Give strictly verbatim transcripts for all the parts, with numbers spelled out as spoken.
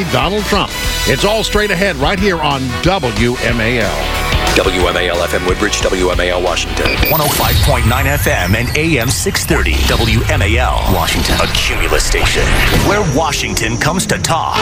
Donald Trump. It's all straight ahead right here on W M A L. W M A L F M Woodbridge, W M A L Washington. one oh five point nine F M and A M six thirty. W M A L Washington. A Cumulus station where Washington comes to talk.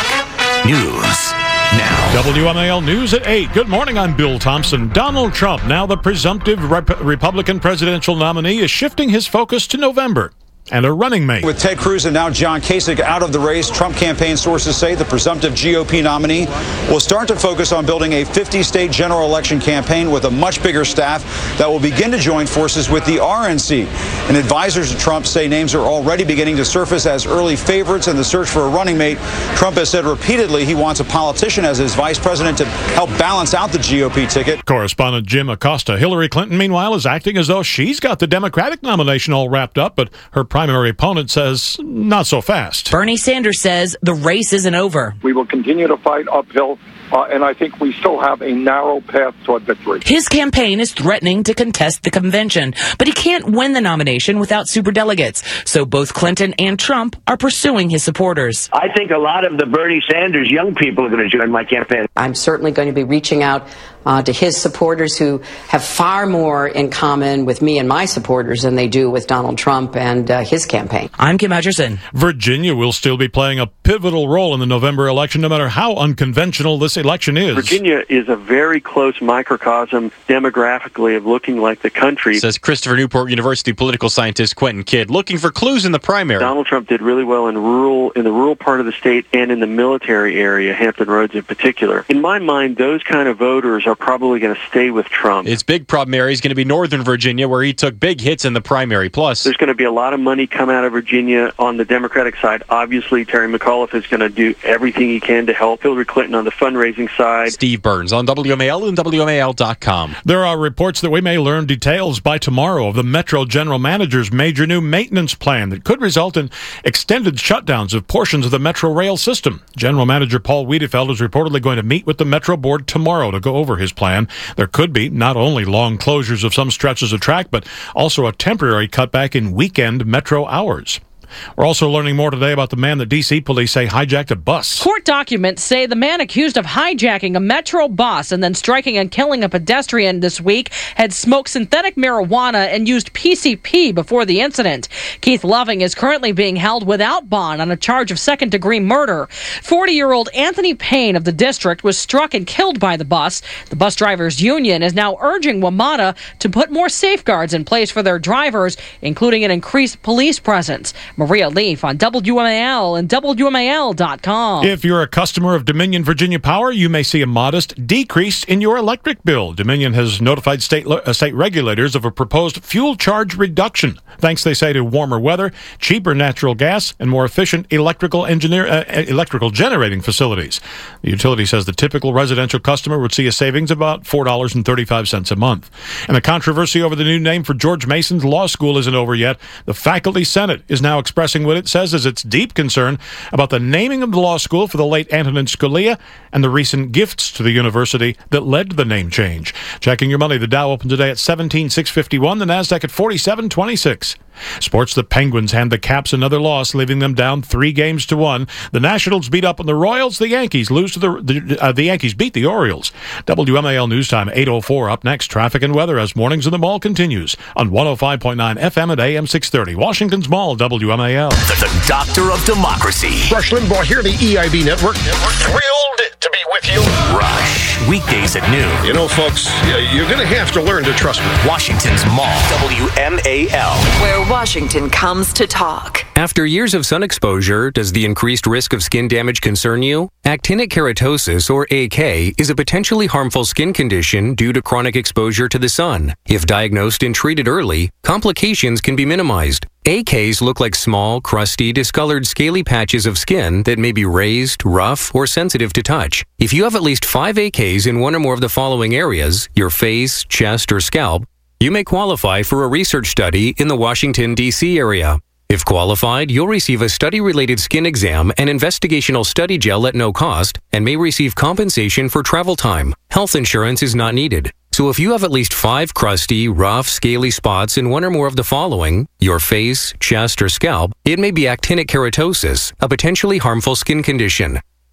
News now. W M A L News at eight. Good morning, I'm Bill Thompson. Donald Trump, now the presumptive Rep- Republican presidential nominee, is shifting his focus to November and a running mate. With Ted Cruz and now John Kasich out of the race, Trump campaign sources say the presumptive G O P nominee will start to focus on building a fifty-state general election campaign with a much bigger staff that will begin to join forces with the R N C. And advisors to Trump say names are already beginning to surface as early favorites in the search for a running mate. Trump has said repeatedly he wants a politician as his vice president to help balance out the G O P ticket. Correspondent Jim Acosta. Hillary Clinton, meanwhile, is acting as though she's got the Democratic nomination all wrapped up, but her primary opponent says not so fast. Bernie Sanders says the race isn't over. We will continue to fight uphill, uh, and I think we still have a narrow path toward victory. His campaign is threatening to contest the convention, but he can't win the nomination without superdelegates. So both Clinton and Trump are pursuing his supporters. I think a lot of the Bernie Sanders young people are going to join my campaign. I'm certainly going to be reaching out Uh, to his supporters who have far more in common with me and my supporters than they do with Donald Trump and uh, his campaign. I'm Kim Hutcherson. Virginia will still be playing a pivotal role in the November election, no matter how unconventional this election is. Virginia is a very close microcosm demographically of looking like the country, says Christopher Newport University political scientist Quentin Kidd, looking for clues in the primary. Donald Trump did really well in rural, in the rural part of the state and in the military area, Hampton Roads in particular. In my mind, those kind of voters are probably going to stay with Trump. His big problem area is going to be Northern Virginia, where he took big hits in the primary. Plus, there's going to be a lot of money come out of Virginia on the Democratic side. Obviously, Terry McAuliffe is going to do everything he can to help Hillary Clinton on the fundraising side. Steve Burns on W M A L and W M A L dot com. There are reports that we may learn details by tomorrow of the Metro General Manager's major new maintenance plan that could result in extended shutdowns of portions of the Metro rail system. General Manager Paul Wiedefeld is reportedly going to meet with the Metro Board tomorrow to go over his plan. There could be not only long closures of some stretches of track, but also a temporary cutback in weekend Metro hours. We're also learning more today about the man that D C police say hijacked a bus. Court documents say the man accused of hijacking a Metro bus and then striking and killing a pedestrian this week had smoked synthetic marijuana and used P C P before the incident. Keith Loving is currently being held without bond on a charge of second-degree murder. forty-year-old Anthony Payne of the district was struck and killed by the bus. The bus drivers' union is now urging WMATA to put more safeguards in place for their drivers, including an increased police presence. Maria Leaf on W M A L and W M A L dot com. If you're a customer of Dominion Virginia Power, you may see a modest decrease in your electric bill. Dominion has notified state uh, state regulators of a proposed fuel charge reduction, thanks, they say, to warmer weather, cheaper natural gas, and more efficient electrical engineer uh, electrical generating facilities. The utility says the typical residential customer would see a savings of about four dollars and thirty-five cents a month. And the controversy over the new name for George Mason's law school isn't over yet. The Faculty Senate is now expressing what it says is its deep concern about the naming of the law school for the late Antonin Scalia and the recent gifts to the university that led to the name change. Checking your money, the Dow opened today at seventeen thousand six hundred fifty-one, the Nasdaq at forty-seven twenty-six. Sports, the Penguins hand the Caps another loss, leaving them down three games to one. The Nationals beat up on the Royals. The Yankees lose to the the, uh, the Yankees beat the Orioles. W M A L News Time eight oh four. Up next, traffic and weather as Mornings in the Mall continues on one oh five point nine F M at A M six thirty. Washington's Mall, W M A L. The, the Doctor of Democracy. Rush Limbaugh here, the E I B Network. We're thrilled to be with you. Rush, weekdays at noon. You know, folks, you're going to have to learn to trust me. Washington's Mall, W M A L. Where Washington comes to talk. After years of sun exposure, does the increased risk of skin damage concern you? Actinic keratosis, or A K, is a potentially harmful skin condition due to chronic exposure to the sun. If diagnosed and treated early, complications can be minimized. A Ks look like small, crusty, discolored, scaly patches of skin that may be raised, rough, or sensitive to touch. If you have at least five A Ks in one or more of the following areas, your face, chest, or scalp, you may qualify for a research study in the Washington, D C area. If qualified, you'll receive a study-related skin exam and investigational study gel at no cost and may receive compensation for travel time. Health insurance is not needed. So if you have at least five crusty, rough, scaly spots in one or more of the following, your face, chest, or scalp, it may be actinic keratosis, a potentially harmful skin condition.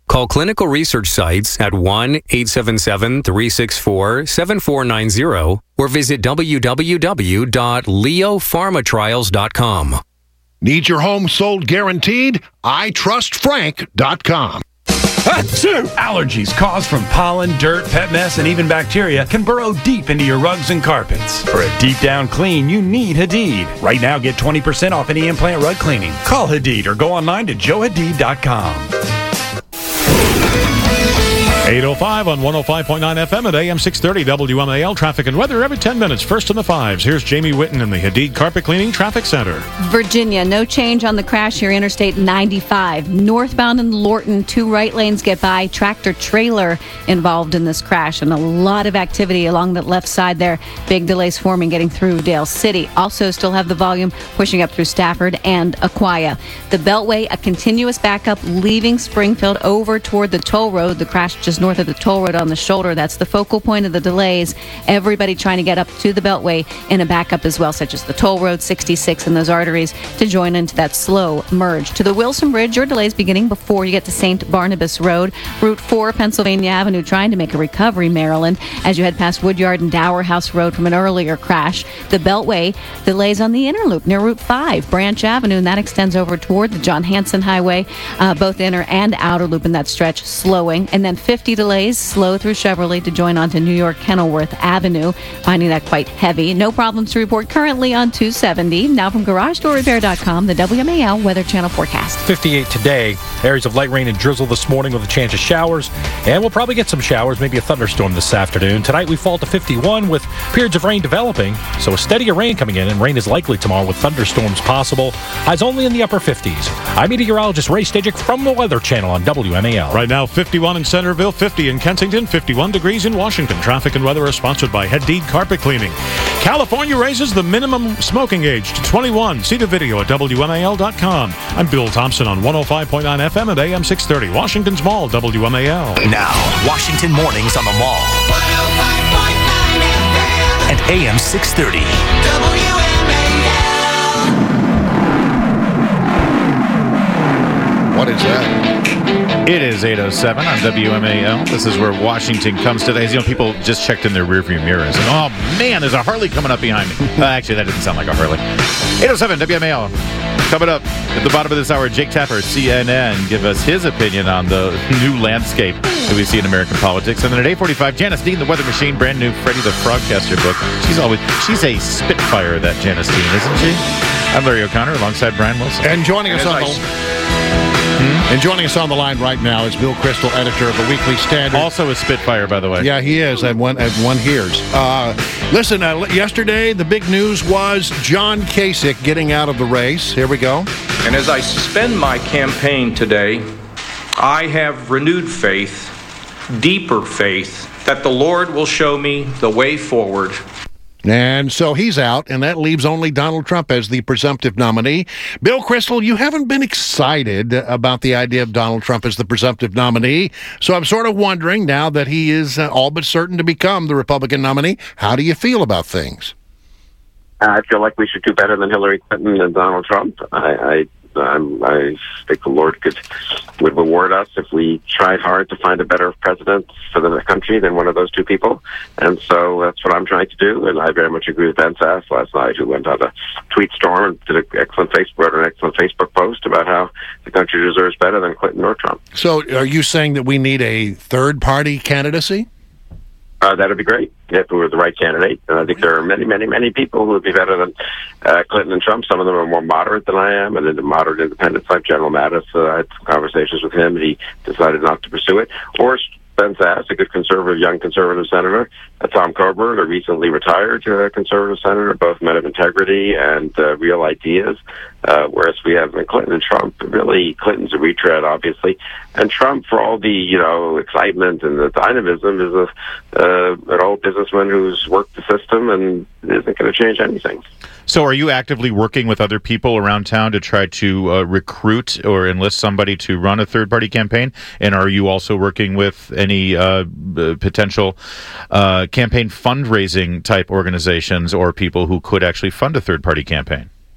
Call Clinical Research Sites at one eight seven seven, three six four, seven four nine zero or visit w w w dot leo pharma trials dot com. Need your home sold guaranteed? I trust frank dot com. Allergies caused from pollen, dirt, pet mess, and even bacteria can burrow deep into your rugs and carpets. For a deep down clean, you need Hadid. Right now, get twenty percent off any implant rug cleaning. Call Hadid or go online to joe hadid dot com. eight oh five on one oh five point nine F M at A M six thirty W M A L. Traffic and weather every ten minutes. First in the fives. Here's Jamie Witten in the Hadid Carpet Cleaning Traffic Center. Virginia, no change on the crash here. Interstate ninety-five. Northbound in Lorton, two right lanes get by. Tractor trailer involved in this crash, and a lot of activity along the left side there. Big delays forming getting through Dale City. Also still have the volume pushing up through Stafford and Aquia. The Beltway, a continuous backup leaving Springfield over toward the toll road. The crash just north of the toll road on the shoulder. That's the focal point of the delays. Everybody trying to get up to the Beltway in a backup as well, such as the toll road, sixty-six, and those arteries to join into that slow merge. To the Wilson Bridge, your delays beginning before you get to Saint Barnabas Road. Route four, Pennsylvania Avenue, trying to make a recovery, Maryland, as you head past Woodyard and Dower House Road from an earlier crash. The Beltway, delays on the inner loop near Route five, Branch Avenue, and that extends over toward the John Hanson Highway, uh, both inner and outer loop in that stretch, slowing. And then fifty delays, slow through Chevrolet to join onto New York Kenilworth Avenue, finding that quite heavy. No problems to report currently on two seventy. Now from garage door repair dot com, the W M A L Weather Channel forecast. fifty-eight today. Areas of light rain and drizzle this morning with a chance of showers, and we'll probably get some showers, maybe a thunderstorm this afternoon. Tonight we fall to fifty-one with periods of rain developing, so a steadier rain coming in, and rain is likely tomorrow with thunderstorms possible. Highs only in the upper fifties. I'm meteorologist Ray Stajic from the Weather Channel on W M A L. Right now, fifty-one in Centerville, fifty in Kensington, fifty-one degrees in Washington. Traffic and weather are sponsored by Hadid Carpet Cleaning. California raises the minimum smoking age to twenty-one. See the video at W M A L dot com. I'm Bill Thompson on one oh five point nine F M at A M six thirty. Washington's Mall, W M A L. Now, Washington Mornings on the Mall. one oh five point nine F M. And A M six thirty. W M A L. What is that? It is eight oh seven on W M A L. This is where Washington comes today. You know, people just checked in their rearview mirrors. And, oh, man, there's a Harley coming up behind me. Uh, actually, that didn't sound like a Harley. eight oh seven W M A L. Coming up at the bottom of this hour, Jake Tapper, C N N, give us his opinion on the new landscape that we see in American politics. And then at eight forty-five, Janice Dean, the Weather Machine, brand new Freddie the Frogcaster book. She's always, she's a spitfire, that Janice Dean, isn't she? I'm Larry O'Connor alongside Brian Wilson. And joining us on the... Hmm? And joining us on the line right now is Bill Crystal, editor of the Weekly Standard. Also a spitfire, by the way. Yeah, he is, and one, and one hears. Uh, listen, uh, yesterday the big news was John Kasich getting out of the race. Here we go. And as I suspend my campaign today, I have renewed faith, deeper faith, that the Lord will show me the way forward. And so he's out, and that leaves only Donald Trump as the presumptive nominee. Bill Crystal, you haven't been excited about the idea of Donald Trump as the presumptive nominee, so I'm sort of wondering, now that he is uh, all but certain to become the Republican nominee, how do you feel about things? I feel like we should do better than Hillary Clinton and Donald Trump. I, I Um, I think the Lord could would reward us if we tried hard to find a better president for the country than one of those two people. And so that's what I'm trying to do. And I very much agree with Ben Sass last night, who went on a tweet storm and did an excellent Facebook, wrote an excellent Facebook post about how the country deserves better than Clinton or Trump. So are you saying that we need a third-party candidacy? Uh, that would be great if we were the right candidate. And I think there are many, many, many people who would be better than uh, Clinton and Trump. Some of them are more moderate than I am, and then the moderate independents like General Mattis. Uh, I had some conversations with him, and he decided not to pursue it. Or Ben Sass, a good conservative, young conservative senator. Uh, Tom Coburn, a recently retired uh, conservative senator, both men of integrity and uh, real ideas. Uh, whereas we have Clinton and Trump, really, Clinton's a retread, obviously. And Trump, for all the, you know, excitement and the dynamism, is a uh, an old businessman who's worked the system and isn't going to change anything. So are you actively working with other people around town to try to uh, recruit or enlist somebody to run a third-party campaign? And are you also working with any uh, potential uh, campaign fundraising type organizations or people who could actually fund a third-party campaign?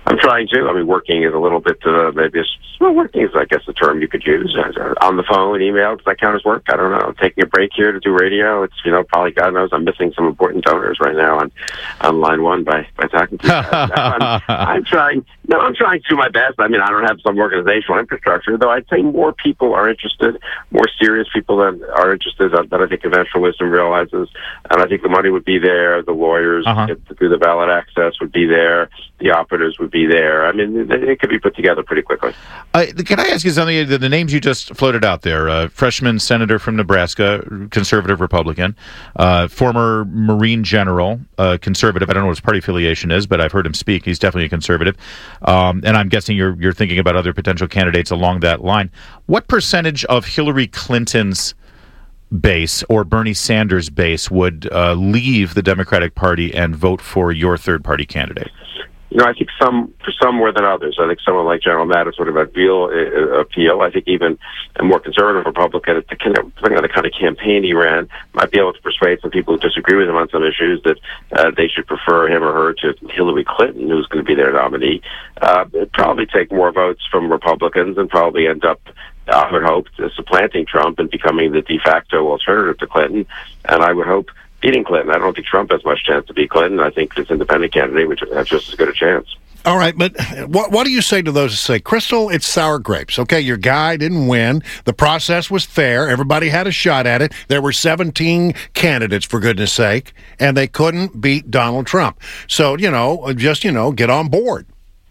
I'm trying to. I mean, working is a little bit, uh, maybe it's, well, working is, I guess, the term you could use. Uh, on the phone, email, does that count as work? I don't know. Taking a break here to do radio, it's, you know, probably, God knows, I'm missing some important donors right now on, on line one by, by talking to you guys. I'm, I'm trying, no, I'm trying to do my best. I mean, I don't have some organizational infrastructure, though I'd say more people are interested, more serious people that are interested, that, that I think Conventional Wisdom realizes. And I think the money would be there, the lawyers uh-huh. to do the ballot access would be there, the operatives would be there. I mean, it could be put together pretty quickly. Uh, can I ask you something? The, the names you just floated out there, uh, freshman senator from Nebraska, conservative Republican, uh, former Marine general, uh, conservative. I don't know what his party affiliation is, but I've heard him speak. He's definitely a conservative. Um, and I'm guessing you're, you're thinking about other potential candidates along that line. What percentage of Hillary Clinton's base or Bernie Sanders' base would uh, leave the Democratic Party and vote for your third-party candidate? You know, I think some, for some more than others. I think someone like General Mattis would have had real uh, appeal. I think even a more conservative Republican, depending on the kind of campaign he ran, might be able to persuade some people who disagree with him on some issues that uh, they should prefer him or her to Hillary Clinton, who's going to be their nominee. Uh, it'd probably take more votes from Republicans and probably end up, I would hope, supplanting Trump and becoming the de facto alternative to Clinton. And I would hope beating Clinton. I don't think Trump has much chance to beat Clinton. I think this independent candidate would have just as good a chance. All right, but what what do you say to those who say, Crystal, it's sour grapes? Okay, your guy didn't win. The process was fair. Everybody had a shot at it. There were seventeen candidates, for goodness sake, and they couldn't beat Donald Trump. So, you know, just, you know, get on board.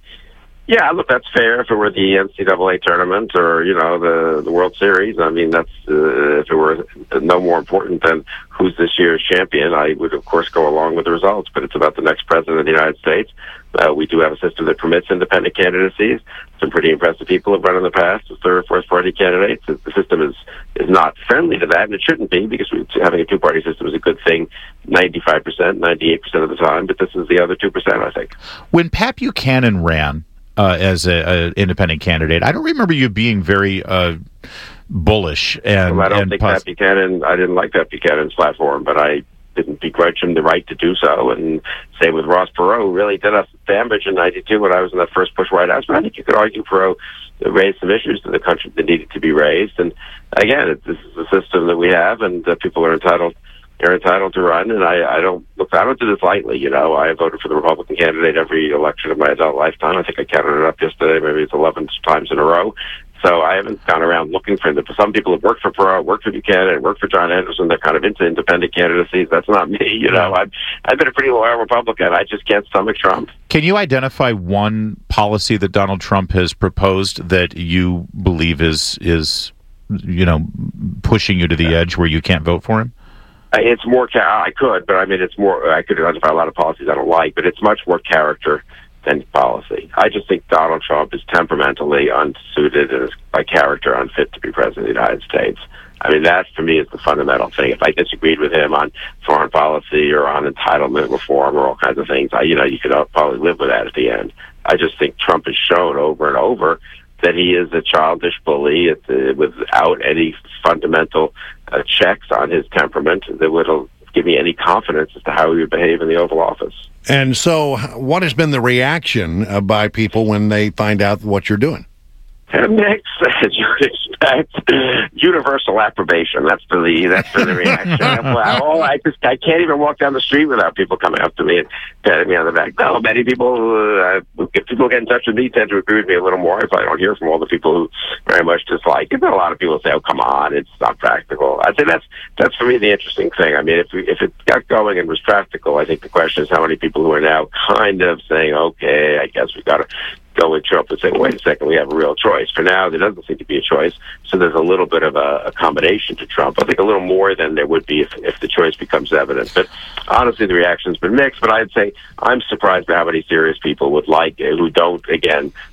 Yeah, look, that's fair if it were the N C double A tournament or, you know, the, the World Series. I mean, that's uh, if it were no more important than who's this year's champion, I would, of course, go along with the results. But it's about the next president of the United States. Uh, we do have a system that permits independent candidacies. Some pretty impressive people have run in the past as third or fourth party candidates. The system is, is not friendly to that, and it shouldn't be, because we, having a two-party system is a good thing ninety-five percent, ninety-eight percent of the time, but this is the other two percent, I think. When Pat Buchanan ran, Uh, as an independent candidate, I don't remember you being very uh, bullish. And well, I don't and think pos- Pat Buchanan, I didn't like Pat Buchanan's platform, but I didn't begrudge him the right to do so. And same with Ross Perot, who really did us damage in ninety-two when I was in that first Bush White House. But I think you could argue Perot raised some issues to the country that needed to be raised. And again, it, this is the system that we have, and uh, people are entitled They're entitled to run, and I, I don't look. I don't do this lightly. You know, I voted for the Republican candidate every election of my adult lifetime. I think I counted it up yesterday. Maybe it's eleven times in a row. So I haven't gone around looking for them. Some people have worked for Perot, worked for Buchanan, worked for John Anderson. They're kind of into independent candidacies. That's not me. You know, I've I've been a pretty loyal Republican. I just can't stomach Trump. Can you identify one policy that Donald Trump has proposed that you believe is is you know pushing you to the edge where you can't vote for him? It's more, I could, but I mean, it's more, I could identify a lot of policies I don't like, but it's much more character than policy. I just think Donald Trump is temperamentally unsuited and is by character unfit to be president of the United States. I mean, that for me is the fundamental thing. If I disagreed with him on foreign policy or on entitlement reform or all kinds of things, I, you know, you could probably live with that at the end. I just think Trump has shown over and over that he is a childish bully at the, without any fundamental uh, checks on his temperament that would give me any confidence as to how he would behave in the Oval Office. And so what has been the reaction uh, by people when they find out what you're doing? Mix, as you would expect. Universal approbation. That's for the that's for the reaction. All I just I can't even walk down the street without people coming up to me and patting me on the back. No, many people. Uh, if people get in touch with me, tend to agree with me a little more if I don't hear from all the people who very much dislike it. But a lot of people say, "Oh, come on, it's not practical." I say that's that's for me the interesting thing. I mean, if we, if it got going and was practical, I think the question is how many people who are now kind of saying, "Okay, I guess we got to go with Trump," and say, wait a second, we have a real choice. For now, there doesn't seem to be a choice, so there's a little bit of a, a combination to Trump. I think a little more than there would be if, if the choice becomes evident. But honestly, the reaction's been mixed, but I'd say I'm surprised by how many serious people would like, who don't, again,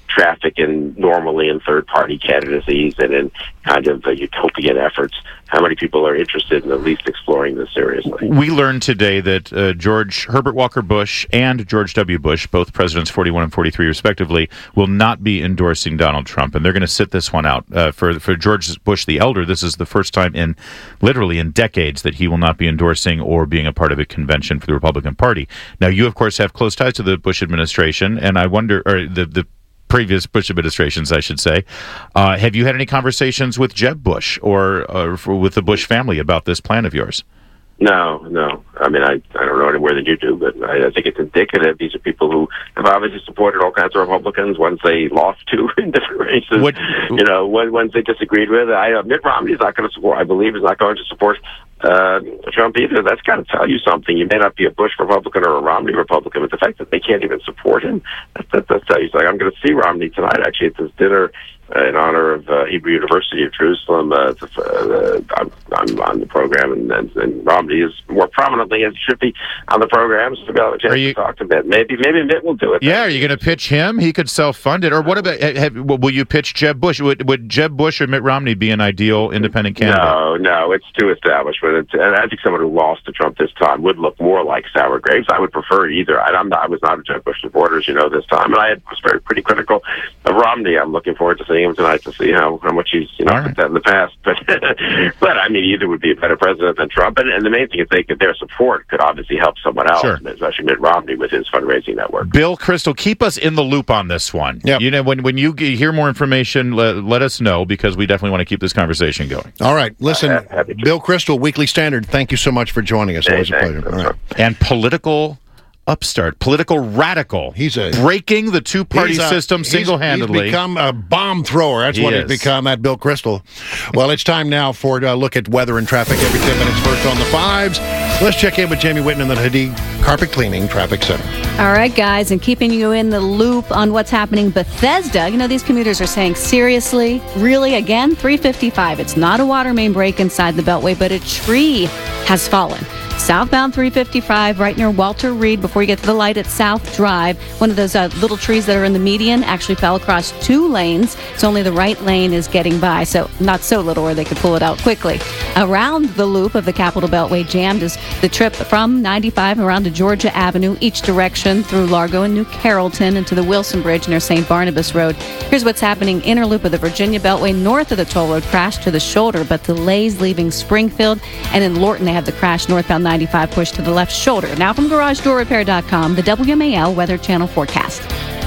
traffic in normally in third-party candidacies and in kind of uh, utopian efforts. How many people are interested in at least exploring this seriously? We learned today that uh, George Herbert Walker Bush and George W. Bush, both presidents forty-one and forty-three respectively, will not be endorsing Donald Trump, and they're going to sit this one out. Uh, for for George Bush the elder, this is the first time in literally in decades that he will not be endorsing or being a part of a convention for the Republican Party. Now, you, of course, have close ties to the Bush administration, and I wonder, or the the previous Bush administrations, I should say. Uh, have you had any conversations with Jeb Bush or uh, for, with the Bush family about this plan of yours? No, no. I mean, I, I don't know any more than you do, but I, I think it's indicative. These are people who have obviously supported all kinds of Republicans, ones they lost to in different races, what, you know, ones they disagreed with. I, uh, Mitt Romney's not going to support, I believe, is not going to support uh, Trump either. That's got to tell you something. You may not be a Bush Republican or a Romney Republican, but the fact that they can't even support him, that, that, that tells you something. I'm going to see Romney tonight, actually, at this dinner Uh, in honor of uh, Hebrew University of Jerusalem. Uh, the, uh, I'm, I'm on the program, and, and, and Romney is more prominently as he should be on the program, so we'll have a chance you, to talk to Mitt. Maybe, maybe Mitt will do it. Yeah, are you going to pitch him? He could self-fund it. Or what about, have, will you pitch Jeb Bush? Would, would Jeb Bush or Mitt Romney be an ideal independent candidate? No, no, it's too established. But it's, and I think someone who lost to Trump this time would look more like Sour Grapes. I would prefer either. I, I'm not, I was not a Jeb Bush supporter, as you know, this time, and I was very pretty critical of Romney. I'm looking forward to seeing him tonight to see how, how much he's, you know, right. put that in the past. But, but I mean, either would be a better president than Trump. And, and the main thing is they could, their support could obviously help someone else, sure. especially Mitt Romney with his fundraising network. Bill Kristol, keep us in the loop on this one. Yep. You know, when, when you hear more information, let, let us know, because we definitely want to keep this conversation going. All right. Listen, uh, Bill Kristol, Weekly Standard, thank you so much for joining us. Hey, Always a pleasure. All right. And political upstart, political radical. He's a breaking the two-party a, system single-handedly. He's become a bomb thrower. That's he what is. he's become, that Bill Kristol. Well, it's time now for a look at weather and traffic every ten minutes. First on the fives. Let's check in with Jamie Whitten in the Hadid Carpet Cleaning Traffic Center. All right, guys, and keeping you in the loop on what's happening Bethesda. You know, these commuters are saying, seriously? Really? Again? three fifty-five. It's not a water main break inside the Beltway, but a tree has fallen. Southbound three fifty-five, right near Walter Reed, before you get to the light at South Drive. One of those uh, little trees that are in the median actually fell across two lanes, so only the right lane is getting by, so not so little where they could pull it out quickly. Around the loop of the Capitol Beltway jammed is the trip from ninety-five around to Georgia Avenue, each direction through Largo and New Carrollton into the Wilson Bridge near Saint Barnabas Road. Here's what's happening. Inner loop of the Virginia Beltway north of the toll road crashed to the shoulder, but delays leaving Springfield, and in Lorton they have the crash northbound ninety-five push to the left shoulder. Now from Garage Door Repair dot com, the W M A L Weather Channel forecast.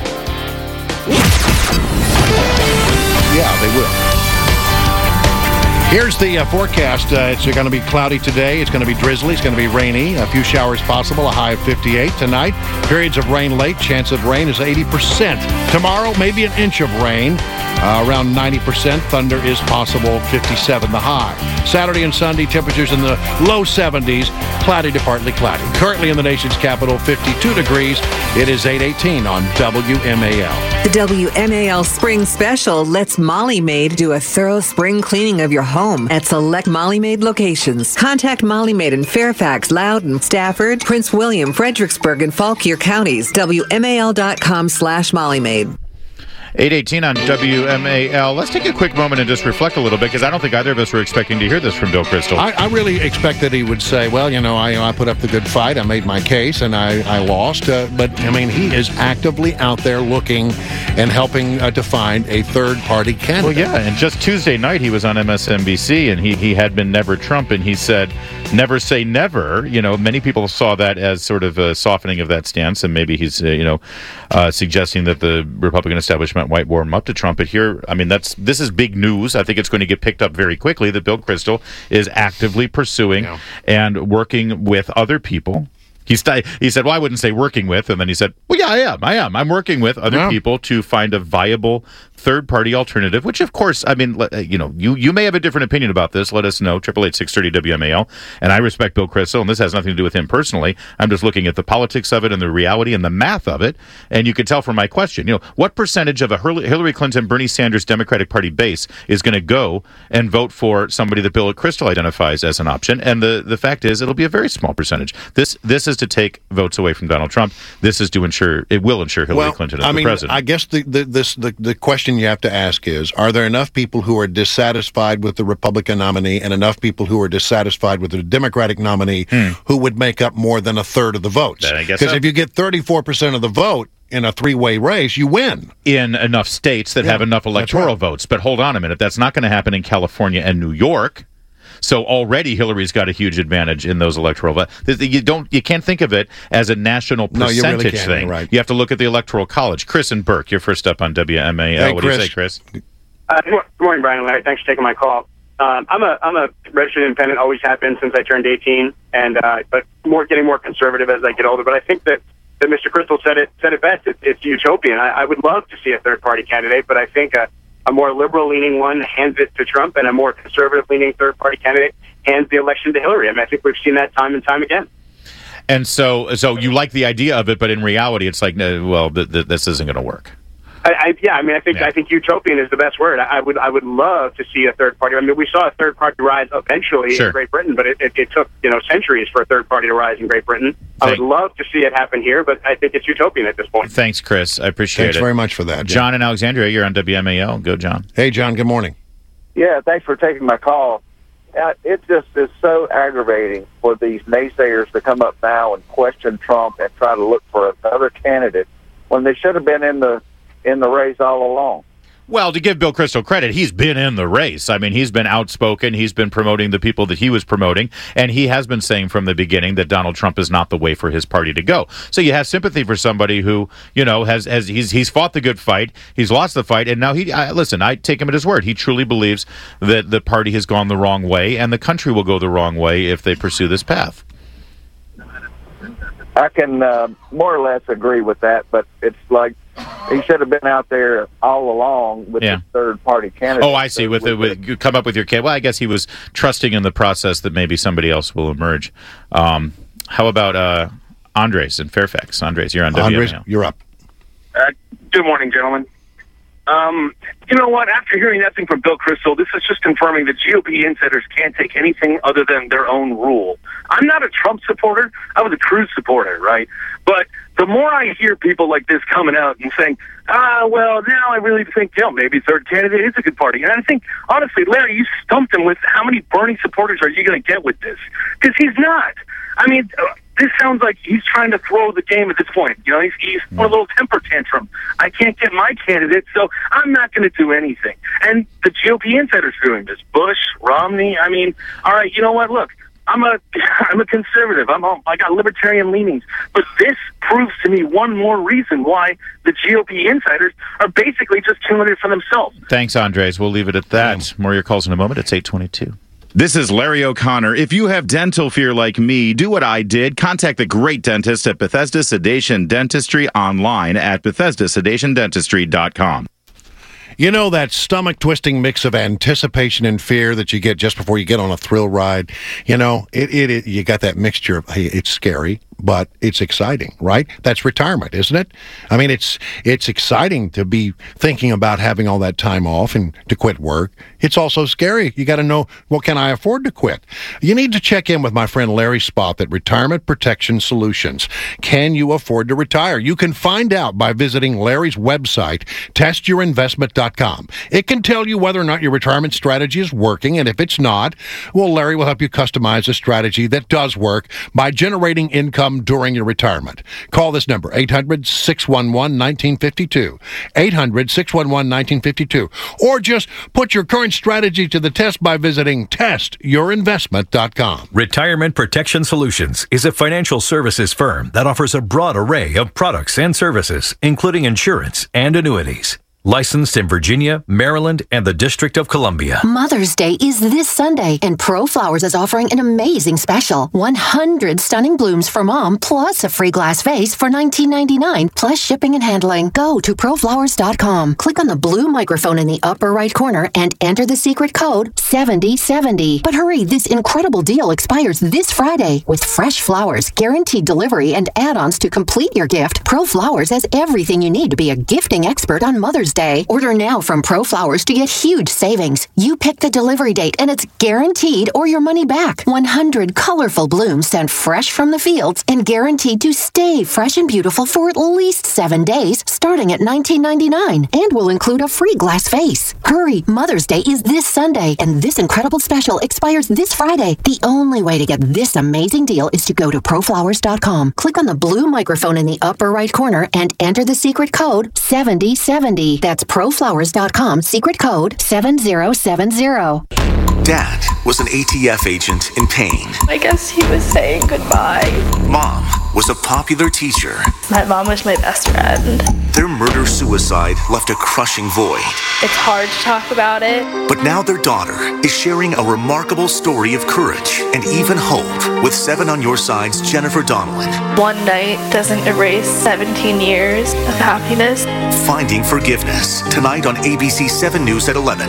Yeah, they will. Here's the uh, forecast. Uh, it's going to be cloudy today. It's going to be drizzly. It's going to be rainy. A few showers possible. A high of fifty-eight tonight. Periods of rain late. Chance of rain is eighty percent. Tomorrow, maybe an inch of rain. Uh, around ninety percent. Thunder is possible. fifty-seven the high. Saturday and Sunday, temperatures in the low seventies. Cloudy to partly cloudy. Currently in the nation's capital, fifty-two degrees. It is eight eighteen on W M A L. The W M A L Spring Special lets Molly Maid do a thorough spring cleaning of your home at select Molly Maid locations. Contact Molly Maid in Fairfax, Loudoun, Stafford, Prince William, Fredericksburg, and Fauquier counties. W M A L dot com slash Molly Maid. eight eighteen on W M A L. Let's take a quick moment and just reflect a little bit, because I don't think either of us were expecting to hear this from Bill Kristol. I, I really expected he would say, well, you know, I, I put up the good fight. I made my case, and I, I lost. Uh, but, I mean, he is actively out there looking and helping uh, to find a third-party candidate. Well, yeah, and just Tuesday night he was on M S N B C, and he, he had been Never Trump, and he said, never say never. You know, many people saw that as sort of a softening of that stance, and maybe he's, uh, you know, uh, suggesting that the Republican establishment might warm up to Trump. But here, I mean, that's this is big news. I think it's going to get picked up very quickly that Bill Kristol is actively pursuing yeah. and working with other people. He, st- he said, well, I wouldn't say working with, and then he said, well, yeah, I am. I am. I'm working with other yeah. people to find a viable third-party alternative, which, of course, I mean, you know, you, you may have a different opinion about this. Let us know, eight eight eight, six thirty W M A L. And I respect Bill Kristol, and this has nothing to do with him personally. I'm just looking at the politics of it and the reality and the math of it. And you can tell from my question, you know, what percentage of a Hillary Clinton, Bernie Sanders Democratic Party base is going to go and vote for somebody that Bill Kristol identifies as an option? And the, the fact is, it'll be a very small percentage. This, this is to take votes away from Donald Trump. This is to ensure ensure it will ensure Hillary well, Clinton as I the mean, president. I guess the, the, this, the, the question you have to ask is, are there enough people who are dissatisfied with the Republican nominee and enough people who are dissatisfied with the Democratic nominee Hmm. who would make up more than a third of the votes? Then I guess Because so. if you get thirty-four percent of the vote in a three-way race, you win. In enough states that Yeah, have enough electoral right. votes. But hold on a minute. That's not going to happen in California and New York. So already Hillary's got a huge advantage in those electoral votes. You don't, you can't think of it as a national No, you really percentage can't, thing. you're right. You have to look at the Electoral College. Chris and Burke, you're first up on W M A L. Hey, what do you Chris. say, Chris? Uh, good morning, Brian and Larry. Thanks for taking my call. Um, I'm a I'm a registered independent, always have been since I turned eighteen, and uh, but more getting more conservative as I get older. But I think that, that Mister Crystal said it said it best. It, it's utopian. I, I would love to see a third party candidate, but I think a, a more liberal leaning one hands it to Trump, and a more conservative leaning third party candidate hands the election to Hillary. I mean, I think we've seen that time and time again. And so, so you like the idea of it, but in reality, it's like, no, well, th- th- this isn't going to work. I, I, yeah, I mean, I think Yeah. I think utopian is the best word. I, I would I would love to see a third party. I mean, we saw a third party rise eventually Sure. in Great Britain, but it, it, it took you know centuries for a third party to rise in Great Britain. I would Thank- love to see it happen here, but I think it's utopian at this point. Thanks, Chris. I appreciate Thanks it. very much for that, John. John and Alexandria, you're on W M A L. Go, John. Hey, John, good morning. Yeah, thanks for taking my call. Uh, it just is so aggravating for these naysayers to come up now and question Trump and try to look for another candidate when they should have been in the in the race all along. Well, to give Bill Kristol credit, he's been in the race. I mean, he's been outspoken. He's been promoting the people that he was promoting. And he has been saying from the beginning that Donald Trump is not the way for his party to go. So you have sympathy for somebody who, you know, has, has he's he's fought the good fight. He's lost the fight. And now he, I, listen, I take him at his word. He truly believes that the party has gone the wrong way and the country will go the wrong way if they pursue this path. I can uh, more or less agree with that, but it's like he should have been out there all along with Yeah. the third party candidate. Oh, I see. With the, with you come up with your case. Well, I guess he was trusting in the process that maybe somebody else will emerge. Um, how about uh, Andres in Fairfax? Andres, you're on W M A L. Andres, you're up. Uh, good morning, gentlemen. Um, you know what? After hearing that thing from Bill Kristol, this is just confirming that G O P insiders can't take anything other than their own rule. I'm not a Trump supporter. I was a Cruz supporter, right? But the more I hear people like this coming out and saying, ah, well, now I really think, you know, maybe third candidate is a good party. And I think, honestly, Larry, you stumped him with how many Bernie supporters are you going to get with this? Because he's not. I mean, uh, this sounds like he's trying to throw the game at this point. You know, he's, he's mm. a little temper tantrum. I can't get my candidate, so I'm not going to do anything. And the G O P insiders are doing this. Bush, Romney. I mean, all right, you know what? Look, I'm a I'm a conservative. I'm a, I got libertarian leanings, but this proves to me one more reason why the G O P insiders are basically just killing it for themselves. Thanks, Andres. We'll leave it at that. More of your calls in a moment. It's eight twenty-two. This is Larry O'Connor. If you have dental fear like me, do what I did. Contact the great dentist at Bethesda Sedation Dentistry online at bethesda sedation dentistry dot com. You know that stomach-twisting mix of anticipation and fear that you get just before you get on a thrill ride? You know, it, it, it you got that mixture of, hey, it's scary, but it's exciting, right? That's retirement, isn't it? I mean, it's it's exciting to be thinking about having all that time off and to quit work. It's also scary. You got to know, well, can I afford to quit? You need to check in with my friend Larry Spot at Retirement Protection Solutions. Can you afford to retire? You can find out by visiting Larry's website, test your investment dot com. It can tell you whether or not your retirement strategy is working, and if it's not, well, Larry will help you customize a strategy that does work by generating income during your retirement. Call this number, eight hundred, six one one, one nine five two, eight hundred, six one one, one nine five two, or just put your current strategy to the test by visiting test your investment dot com. Retirement Protection Solutions is a financial services firm that offers a broad array of products and services, including insurance and annuities. Licensed in Virginia, Maryland, and the District of Columbia. Mother's Day is this Sunday, and Pro Flowers is offering an amazing special. one hundred stunning blooms for mom, plus a free glass vase for nineteen ninety-nine, plus shipping and handling. Go to pro flowers dot com. Click on the blue microphone in the upper right corner and enter the secret code seventy seventy. But hurry, this incredible deal expires this Friday. With fresh flowers, guaranteed delivery, and add-ons to complete your gift, Pro Flowers has everything you need to be a gifting expert on Mother's Mother's Day. Order now from ProFlowers to get huge savings. You pick the delivery date and it's guaranteed or your money back. one hundred colorful blooms sent fresh from the fields and guaranteed to stay fresh and beautiful for at least seven days, starting at nineteen ninety-nine, and will include a free glass vase. Hurry, Mother's Day is this Sunday, and this incredible special expires this Friday. The only way to get this amazing deal is to go to proflowers dot com. Click on the blue microphone in the upper right corner and enter the secret code seventy seventy. That's proflowers dot com, secret code seven zero seven zero. Dad was an A T F agent in pain. I guess he was saying goodbye. Mom was a popular teacher. My mom was my best friend. Their murder-suicide left a crushing void. It's hard to talk about it. But now their daughter is sharing a remarkable story of courage and even hope with Seven on Your Side's Jennifer Donnellan. One night doesn't erase seventeen years of happiness. Finding Forgiveness, tonight on A B C seven News at eleven.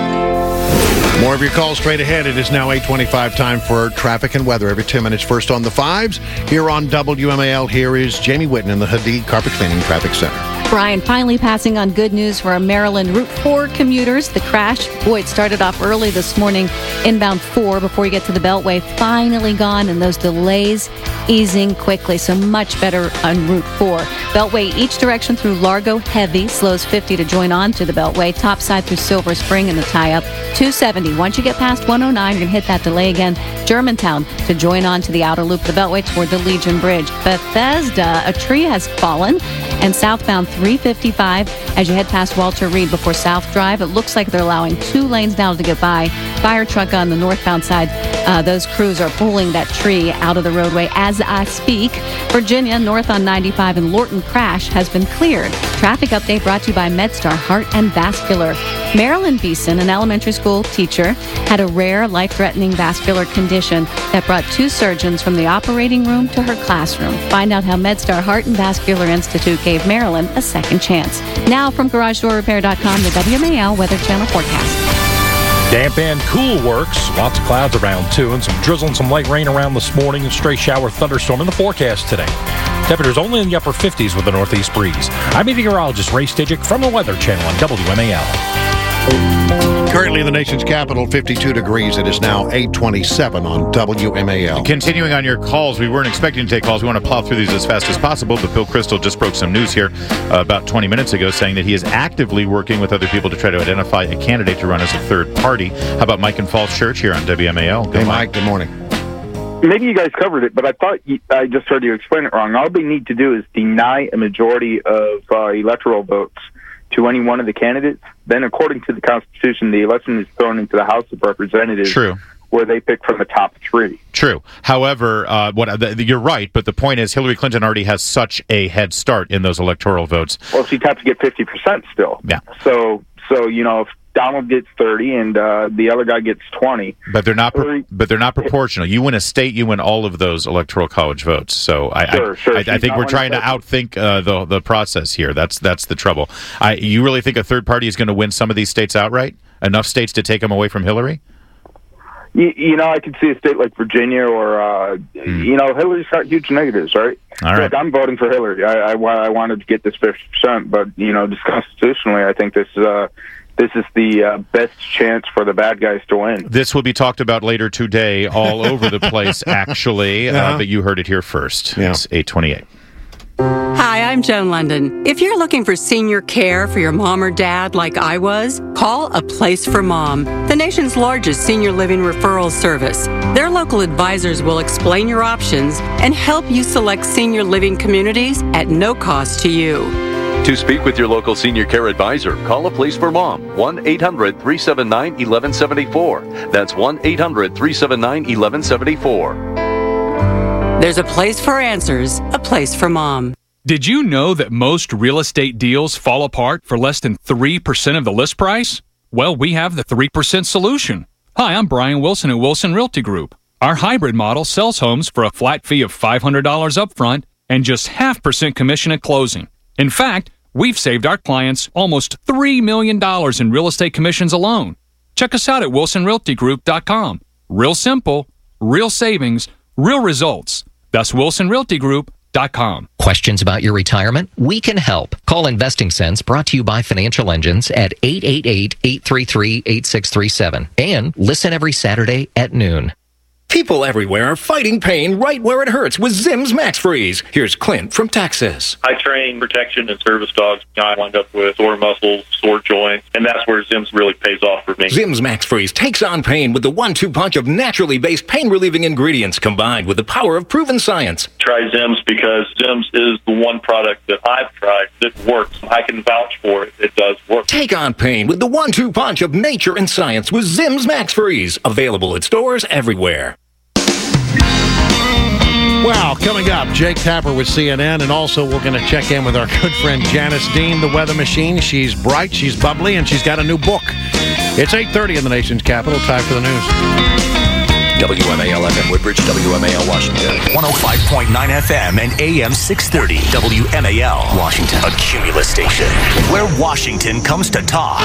More of your calls straight ahead. It is now eight twenty-five, time for traffic and weather. Every ten minutes, first on the fives. Here on W M A L, here is Jamie Whitten in the Hadid Carpet Cleaning Traffic Center. Brian, finally passing on good news for our Maryland Route four commuters. The crash, boy, it started off early this morning, inbound four before you get to the Beltway, finally gone, and those delays easing quickly, so much better on Route four. Beltway each direction through Largo, heavy, slows fifty to join on to the Beltway, topside through Silver Spring in the tie-up, two seventy. Once you get past one oh nine, you're going to hit that delay again. Germantown to join on to the outer loop of the Beltway toward the Legion Bridge. Bethesda, a tree has fallen, and southbound three fifty-five as you head past Walter Reed before South Drive. It looks like they're allowing two lanes now to get by. Fire truck on the northbound side. Uh, those crews are pulling that tree out of the roadway as I speak. Virginia, north on ninety-five and Lorton crash has been cleared. Traffic update brought to you by MedStar Heart and Vascular. Marilyn Beeson, an elementary school teacher, had a rare life-threatening vascular condition that brought two surgeons from the operating room to her classroom. Find out how MedStar Heart and Vascular Institute gave Marilyn a second chance. Now from garage door repair dot com, the W M A L Weather Channel forecast. Damp and cool works. Lots of clouds around, too, and some drizzle and some light rain around this morning. A stray shower thunderstorm in the forecast today. Temperatures only in the upper fifties with a northeast breeze. I'm meteorologist Ray Stidgick from the Weather Channel on W M A L. Currently in the nation's capital, fifty-two degrees. It is now eight twenty-seven on W M A L. Continuing on your calls, we weren't expecting to take calls. We want to plow through these as fast as possible, but Bill Kristol just broke some news here uh, about twenty minutes ago saying that he is actively working with other people to try to identify a candidate to run as a third party. How about Mike in Falls Church here on W M A L? Hey, Mike, good morning. Maybe you guys covered it, but I thought you, I just heard you explain it wrong. All they need to do is deny a majority of uh, electoral votes to any one of the candidates. Then, according to the Constitution, the election is thrown into the House of Representatives. True. Where they pick from the top three. True. However, uh, what the, you're right, but the point is Hillary Clinton already has such a head start in those electoral votes. Well, she'd have to get fifty percent still. Yeah. So, so you know, if Donald gets thirty and uh, the other guy gets twenty, but they're not. Pro- but they're not proportional. You win a state, you win all of those electoral college votes. So I, sure, I, sure. I, I think we're trying to outthink uh, the the process here. That's that's the trouble. I, you really think a third party is going to win some of these states outright? Enough states to take them away from Hillary? You, you know, I could see a state like Virginia or, uh, mm. you know, Hillary's got huge negatives, right? All right. Look, I'm voting for Hillary. I, I, I wanted to get this fifty percent, but, you know, just constitutionally, I think this uh, this is the uh, best chance for the bad guys to win. This will be talked about later today all over the place, actually, uh-huh. uh, but you heard it here first. Yeah. It's eight twenty-eight. Hi, I'm Joan London. If you're looking for senior care for your mom or dad like I was, call A Place for Mom, the nation's largest senior living referral service. Their local advisors will explain your options and help you select senior living communities at no cost to you. To speak with your local senior care advisor, call A Place for Mom, one eight hundred three seven nine one one seven four. That's one eight hundred three seven nine one one seven four. There's a place for answers, a place for mom. Did you know that most real estate deals fall apart for less than three percent of the list price? Well, we have the three percent solution. Hi, I'm Brian Wilson at Wilson Realty Group. Our hybrid model sells homes for a flat fee of five hundred dollars up front and just half percent commission at closing. In fact, we've saved our clients almost three million dollars in real estate commissions alone. Check us out at wilson realty group dot com. Real simple, real savings, real results. That's wilson realty group dot com. Questions about your retirement? We can help. Call Investing Sense, brought to you by Financial Engines, at eight eight eight, eight three three, eight six three seven. And listen every Saturday at noon. People everywhere are fighting pain right where it hurts with Zim's Max Freeze. Here's Clint from Texas. I train protection and service dogs. I wind up with sore muscles, sore joints, and that's where Zim's really pays off for me. Zim's Max Freeze takes on pain with the one two punch of naturally based pain-relieving ingredients combined with the power of proven science. Try Zim's because Zim's is the one product that I've tried that works. I can vouch for it. It does work. Take on pain with the one two punch of nature and science with Zim's Max Freeze. Available at stores everywhere. Well, coming up, Jake Tapper with C N N, and also we're going to check in with our good friend Janice Dean, the weather machine. She's bright, she's bubbly, and she's got a new book. It's eight thirty in the nation's capital. Time for the news. W M A L F M Woodbridge, W M A L Washington. one oh five point nine F M and A M six thirty, W M A L Washington. A Cumulus station, where Washington comes to talk.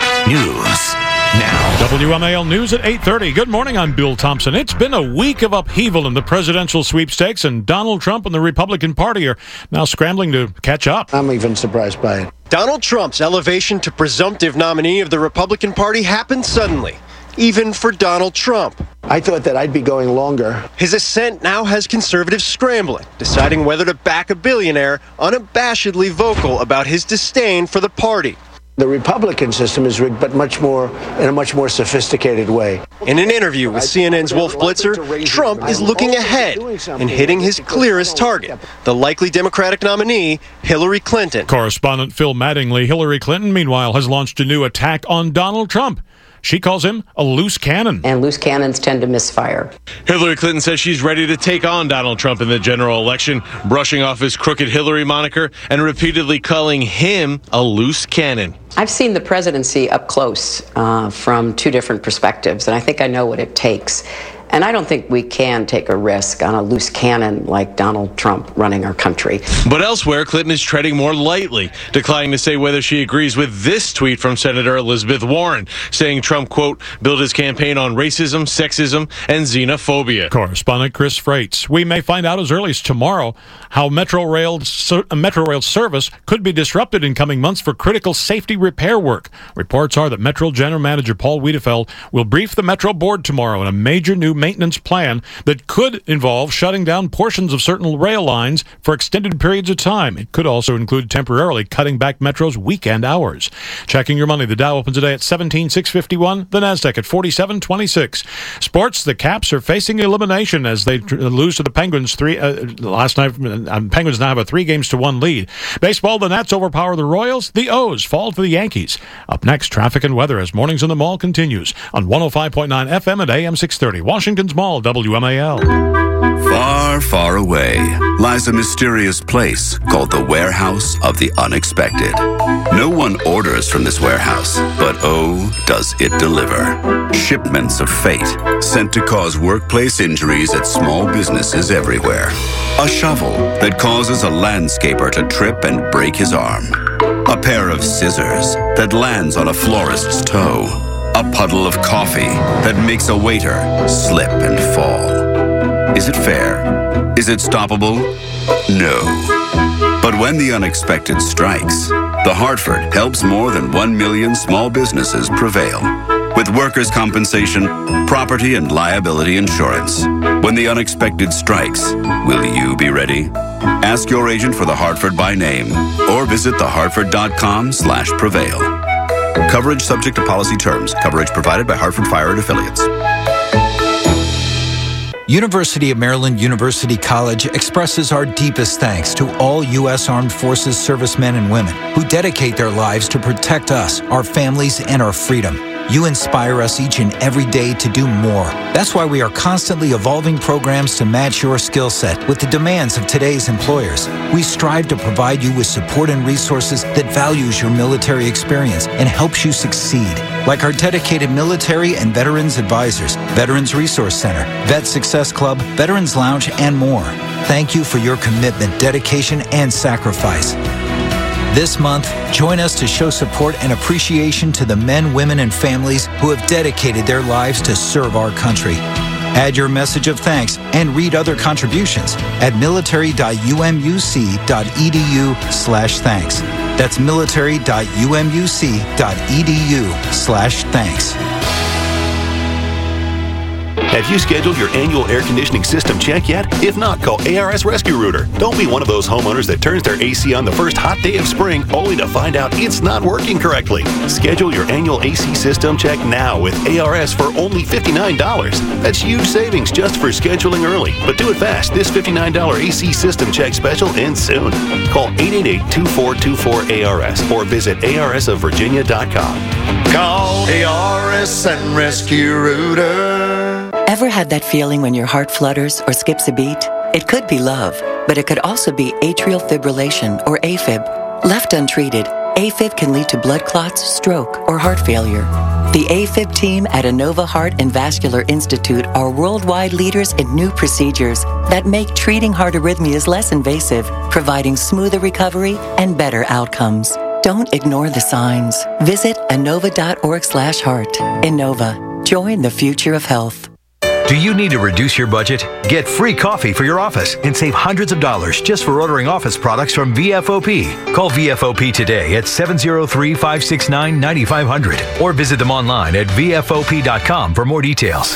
News now. W M A L News at eight thirty. Good morning, I'm Bill Thompson. It's been a week of upheaval in the presidential sweepstakes, and Donald Trump and the Republican Party are now scrambling to catch up. I'm even surprised by it. Donald Trump's elevation to presumptive nominee of the Republican Party happened suddenly, even for Donald Trump. I thought that I'd be going longer. His ascent now has conservatives scrambling, deciding whether to back a billionaire unabashedly vocal about his disdain for the party. The Republican system is rigged, but much more in a much more sophisticated way. In an interview with C N N's Wolf Blitzer, Trump is looking ahead and hitting his clearest target, the likely Democratic nominee, Hillary Clinton. Correspondent Phil Mattingly. Hillary Clinton, meanwhile, has launched a new attack on Donald Trump. She calls him a loose cannon. And loose cannons tend to misfire. Hillary Clinton says she's ready to take on Donald Trump in the general election, brushing off his crooked Hillary moniker and repeatedly calling him a loose cannon. I've seen the presidency up close uh, from two different perspectives, and I think I know what it takes. And I don't think we can take a risk on a loose cannon like Donald Trump running our country. But elsewhere, Clinton is treading more lightly, declining to say whether she agrees with this tweet from Senator Elizabeth Warren, saying Trump, quote, built his campaign on racism, sexism, and xenophobia. Correspondent Chris Freites. We may find out as early as tomorrow how Metro Rail, Metro Rail service could be disrupted in coming months for critical safety repair work. Reports are that Metro General Manager Paul Wiedefeld will brief the Metro Board tomorrow on a major new maintenance plan that could involve shutting down portions of certain rail lines for extended periods of time. It could also include temporarily cutting back Metro's weekend hours. Checking your money, the Dow opens today at seventeen thousand six hundred fifty-one, the Nasdaq at forty-seven twenty-six. Sports, the Caps are facing elimination as they tr- lose to the Penguins three uh, last night. Um, Penguins now have a three games to one lead. Baseball, the Nats overpower the Royals. The O's fall to the Yankees. Up next, traffic and weather as Mornings in the Mall continues on one oh five point nine F M and A M six thirty. Washington's Mall, W M A L. Far, far away lies a mysterious place called the Warehouse of the Unexpected. No one orders from this warehouse, but oh, does it deliver. Shipments of fate sent to cause workplace injuries at small businesses everywhere. A shovel that causes a landscaper to trip and break his arm. A pair of scissors that lands on a florist's toe. A puddle of coffee that makes a waiter slip and fall. Is it fair? Is it stoppable? No. But when the unexpected strikes, The Hartford helps more than one million small businesses prevail. With workers' compensation, property and liability insurance. When the unexpected strikes, will you be ready? Ask your agent for The Hartford by name or visit the hartford dot com slash prevail. Coverage subject to policy terms. Coverage provided by Hartford Fire and Affiliates. University of Maryland University College expresses our deepest thanks to all U S Armed Forces servicemen and women who dedicate their lives to protect us, our families, and our freedom. You inspire us each and every day to do more. That's why we are constantly evolving programs to match your skill set with the demands of today's employers. We strive to provide you with support and resources that values your military experience and helps you succeed. Like our dedicated military and veterans advisors, Veterans Resource Center, Vet Success Club, Veterans Lounge, and more. Thank you for your commitment, dedication, and sacrifice. This month, join us to show support and appreciation to the men, women, and families who have dedicated their lives to serve our country. Add your message of thanks and read other contributions at military.umuc.edu slash thanks. That's military.umuc.edu slash thanks. Have you scheduled your annual air conditioning system check yet? If not, call A R S Rescue Router. Don't be one of those homeowners that turns their A C on the first hot day of spring only to find out it's not working correctly. Schedule your annual A C system check now with A R S for only fifty-nine dollars. That's huge savings just for scheduling early. But do it fast. This fifty-nine dollars A C system check special ends soon. Call eight eight eight, two four two four, A R S or visit A R S of Virginia dot com. Call A R S and Rescue Router. Ever had that feeling when your heart flutters or skips a beat? It could be love, but it could also be atrial fibrillation or AFib. Left untreated, AFib can lead to blood clots, stroke, or heart failure. The AFib team at Inova Heart and Vascular Institute are worldwide leaders in new procedures that make treating heart arrhythmias less invasive, providing smoother recovery and better outcomes. Don't ignore the signs. Visit inova.org slash heart. Inova. Join the future of health. Do you need to reduce your budget? Get free coffee for your office and save hundreds of dollars just for ordering office products from V F O P. Call V F O P today at seven oh three, five six nine, nine five hundred or visit them online at V F O P dot com for more details.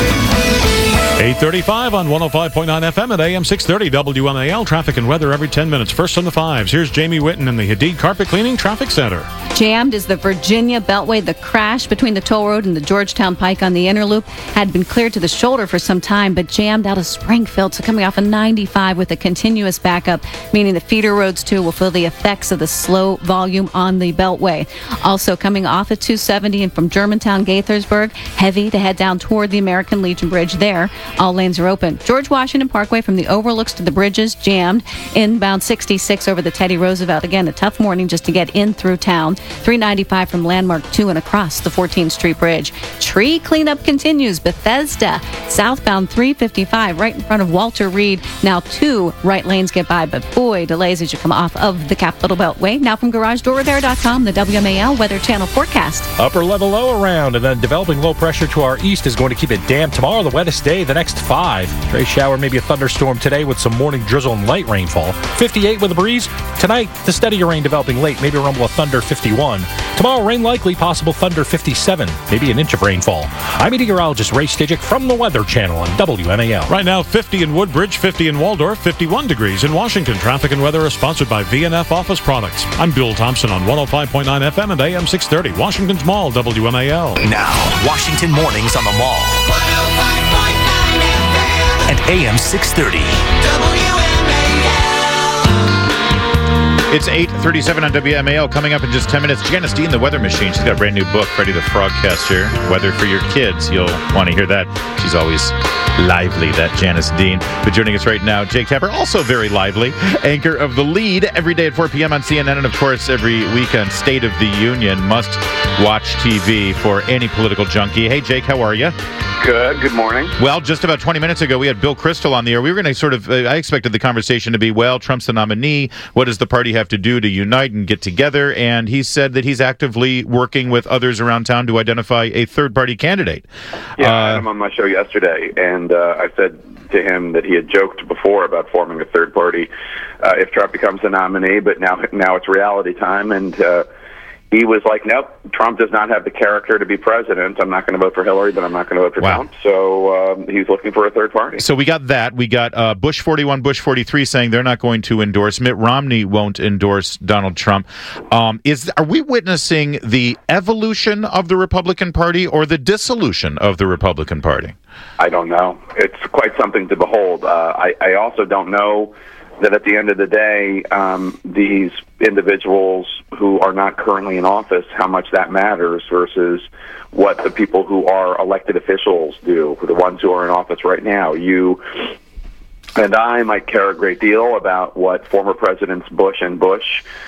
eight thirty-five on one oh five point nine F M at A M six thirty W M A L. Traffic and weather every ten minutes. First on the fives. Here's Jamie Witten in the Hadid Carpet Cleaning Traffic Center. Jammed is the Virginia Beltway. The crash between the toll road and the Georgetown Pike on the inner loop had been cleared to the shoulder for some time, but jammed out of Springfield. So coming off of ninety-five with a continuous backup, meaning the feeder roads too will feel the effects of the slow volume on the Beltway. Also coming off of two seventy and from Germantown, Gaithersburg, heavy to head down toward the American Legion Bridge there. All lanes are open. George Washington Parkway from the overlooks to the bridges jammed. Inbound sixty-six over the Teddy Roosevelt. Again, a tough morning just to get in through town. three ninety-five from Landmark two and across the fourteenth Street Bridge. Tree cleanup continues. Bethesda, southbound three fifty-five right in front of Walter Reed. Now two right lanes get by, but boy, delays as you come off of the Capitol Beltway. Now from garage door repair dot com, the W M A L Weather Channel forecast. Upper level low around, and then developing low pressure to our east is going to keep it damp. Tomorrow, the wettest day, the next five. Stray shower, maybe a thunderstorm today with some morning drizzle and light rainfall. fifty-eight with a breeze. Tonight, the steadier rain developing late, maybe a rumble of thunder, fifty-one. Tomorrow, rain likely, possible thunder, fifty-seven. Maybe an inch of rainfall. I'm meteorologist Ray Stidgick from the Weather Channel on W M A L. Right now, fifty in Woodbridge, fifty in Waldorf, fifty-one degrees in Washington. Traffic and weather are sponsored by V and F Office Products. I'm Bill Thompson on one oh five point nine F M and A M six thirty. Washington's Mall, W M A L. Now, Washington Mornings on the Mall. one oh five point nine F M and A M six thirty. W M A L. It's eight thirty-seven on W M A L. Coming up in just ten minutes, Janice Dean, the Weather Machine. She's got a brand new book, Freddie the Frogcaster. Weather for your kids. You'll want to hear that. She's always lively, that Janice Dean. But joining us right now, Jake Tapper, also very lively, anchor of The Lead, every day at four p.m. on C N N, and of course every week on State of the Union. Must watch T V for any political junkie. Hey, Jake, how are you? Good. Good morning. Well, just about twenty minutes ago, we had Bill Kristol on the air. We were going to sort of, uh, I expected the conversation to be, well, Trump's the nominee. What does the party have to do to unite and get together? And he said that he's actively working with others around town to identify a third-party candidate. Yeah, uh, I had him on my show yesterday, and uh, I said to him that he had joked before about forming a third party uh, if Trump becomes the nominee, but now now it's reality time, and uh, he was like, nope, Trump does not have the character to be president. I'm not going to vote for Hillary, but I'm not going to vote for wow. Trump. So um, he's looking for a third party. So we got that. We got uh, Bush forty-one, Bush forty-three saying they're not going to endorse. Mitt Romney won't endorse Donald Trump. Um, is Are we witnessing the evolution of the Republican Party or the dissolution of the Republican Party? I don't know. It's quite something to behold. Uh, I, I also don't know that at the end of the day, um, these individuals who are not currently in office, how much that matters versus what the people who are elected officials do, the ones who are in office right now. You and I might care a great deal about what former Presidents Bush and Bush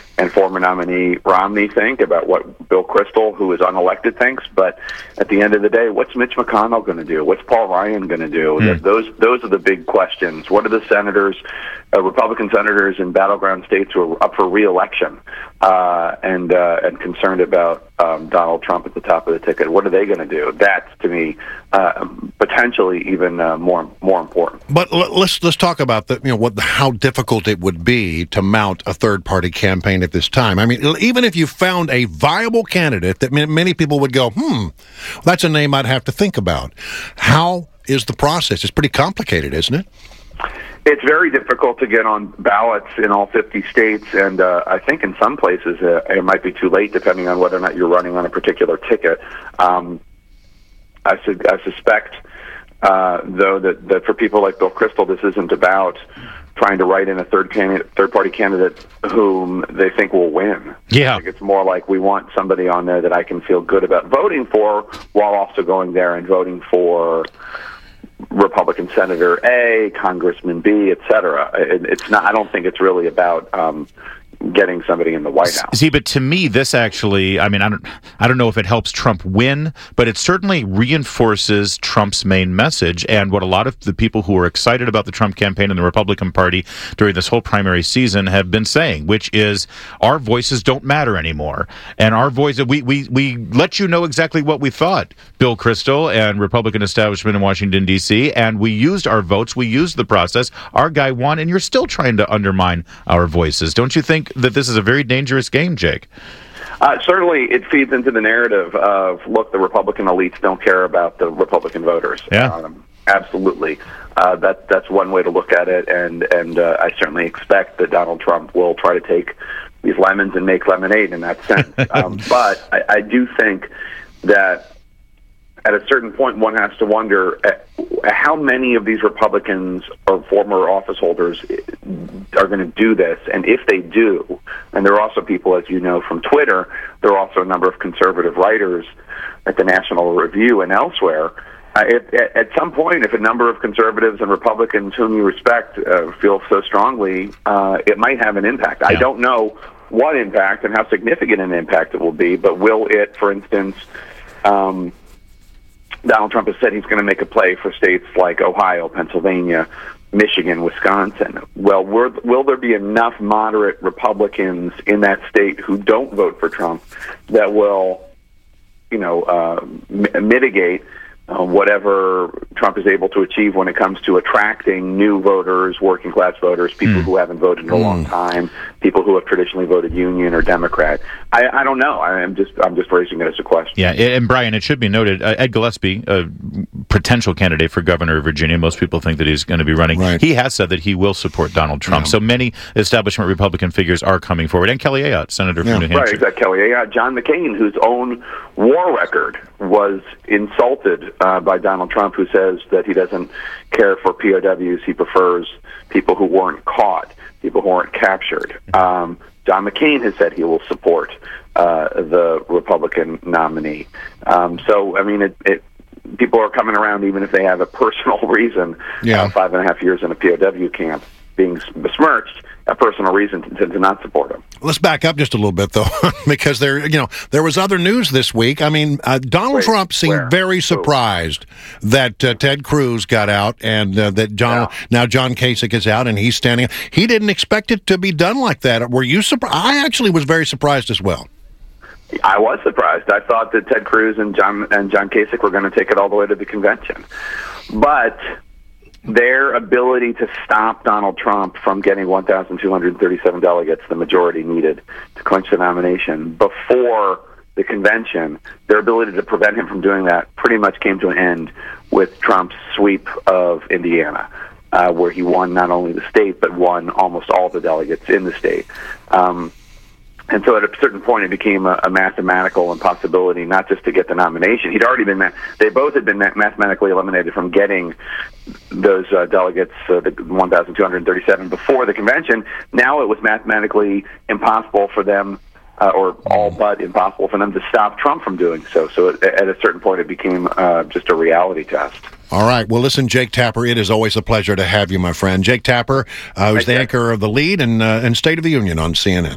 and former nominee Romney think, about what Bill Kristol, who is unelected, thinks. But at the end of the day, what's Mitch McConnell going to do? What's Paul Ryan going to do? Mm. Those those are the big questions. What are the senators, uh, Republican senators in battleground states who are up for re-election uh, and uh, and concerned about um, Donald Trump at the top of the ticket? What are they going to do? That's, to me, uh, potentially even uh, more more important. But let's let's talk about the you know what how difficult it would be to mount a third party campaign at this time. I mean, even if you found a viable candidate that many people would go, hmm, that's a name I'd have to think about. How is the process? It's pretty complicated, isn't it? It's very difficult to get on ballots in all fifty states, and uh, I think in some places uh, it might be too late, depending on whether or not you're running on a particular ticket. Um, I, su- I suspect, uh, though, that, that for people like Bill Kristol, this isn't about trying to write in a third candidate, third-party candidate whom they think will win. Yeah. I think it's more like we want somebody on there that I can feel good about voting for, while also going there and voting for Republican Senator A, Congressman B, et cetera. It, it's not. I don't think it's really about um, getting somebody in the White House. See, but to me, this actually, I mean, I don't, I don't know if it helps Trump win, but it certainly reinforces Trump's main message and what a lot of the people who are excited about the Trump campaign and the Republican Party during this whole primary season have been saying, which is our voices don't matter anymore. And our voice, we, we, we let you know exactly what we thought, Bill Kristol and Republican establishment in Washington, D C, and we used our votes, we used the process, our guy won, and you're still trying to undermine our voices. Don't you think that this is a very dangerous game, Jake? Uh, certainly, it feeds into the narrative of, look, the Republican elites don't care about the Republican voters. Yeah. Um, absolutely. Uh, that that's one way to look at it, and, and uh, I certainly expect that Donald Trump will try to take these lemons and make lemonade in that sense. um, but I, I do think that at a certain point, one has to wonder at how many of these Republicans or former office holders are going to do this. And if they do, and there are also people, as you know, from Twitter, there are also a number of conservative writers at the National Review and elsewhere. Uh, if, at, at some point, if a number of conservatives and Republicans whom you respect uh, feel so strongly, uh, it might have an impact. Yeah. I don't know what impact and how significant an impact it will be, but will it, for instance, um, Donald Trump has said he's going to make a play for states like Ohio, Pennsylvania, Michigan, Wisconsin. Well, will there be enough moderate Republicans in that state who don't vote for Trump that will, you know, uh, m- mitigate uh, whatever Trump is able to achieve when it comes to attracting new voters, working class voters, people mm. who haven't voted in a mm. long time, people who have traditionally voted Union or Democrat? I, I don't know. I'm just I'm just raising it as a question. Yeah, and Brian, it should be noted, uh, Ed Gillespie, a potential candidate for governor of Virginia, most people think that he's going to be running. Right. He has said that he will support Donald Trump. Yeah. So many establishment Republican figures are coming forward. And Kelly Ayotte, senator yeah. from New Hampshire. Right, exactly. Kelly Ayotte. John McCain, whose own war record was insulted uh, by Donald Trump, who says that he doesn't care for P O Ws. He prefers people who weren't caught, people who weren't captured. Um, John McCain has said he will support uh, the Republican nominee. Um, so, I mean, it, it people are coming around even if they have a personal reason. Yeah. Uh, five and a half years in a P O W camp being besmirched, a personal reason to, to not support him. Let's back up just a little bit, though, because there, you know, there was other news this week. I mean, uh, Donald Wait, Trump seemed where? very surprised oh. that uh, Ted Cruz got out and uh, that John yeah. now John Kasich is out and he's standing. He didn't expect it to be done like that. Were you surprised? I actually was very surprised as well. I was surprised. I thought that Ted Cruz and John and John Kasich were going to take it all the way to the convention, but their ability to stop Donald Trump from getting one thousand two hundred thirty-seven delegates, the majority needed to clinch the nomination, before the convention, their ability to prevent him from doing that pretty much came to an end with Trump's sweep of Indiana, uh, where he won not only the state, but won almost all the delegates in the state. Um, And so at a certain point, it became a, a mathematical impossibility, not just to get the nomination. He'd already been, ma- they both had been ma- mathematically eliminated from getting those uh, delegates, uh, the one thousand two hundred thirty-seven, before the convention. Now it was mathematically impossible for them, uh, or all but impossible for them to stop Trump from doing so. So it, at a certain point, it became uh, just a reality test. All right. Well, listen, Jake Tapper, it is always a pleasure to have you, my friend. Jake Tapper, uh, who's the anchor of The Lead and, uh, and State of the Union on C N N.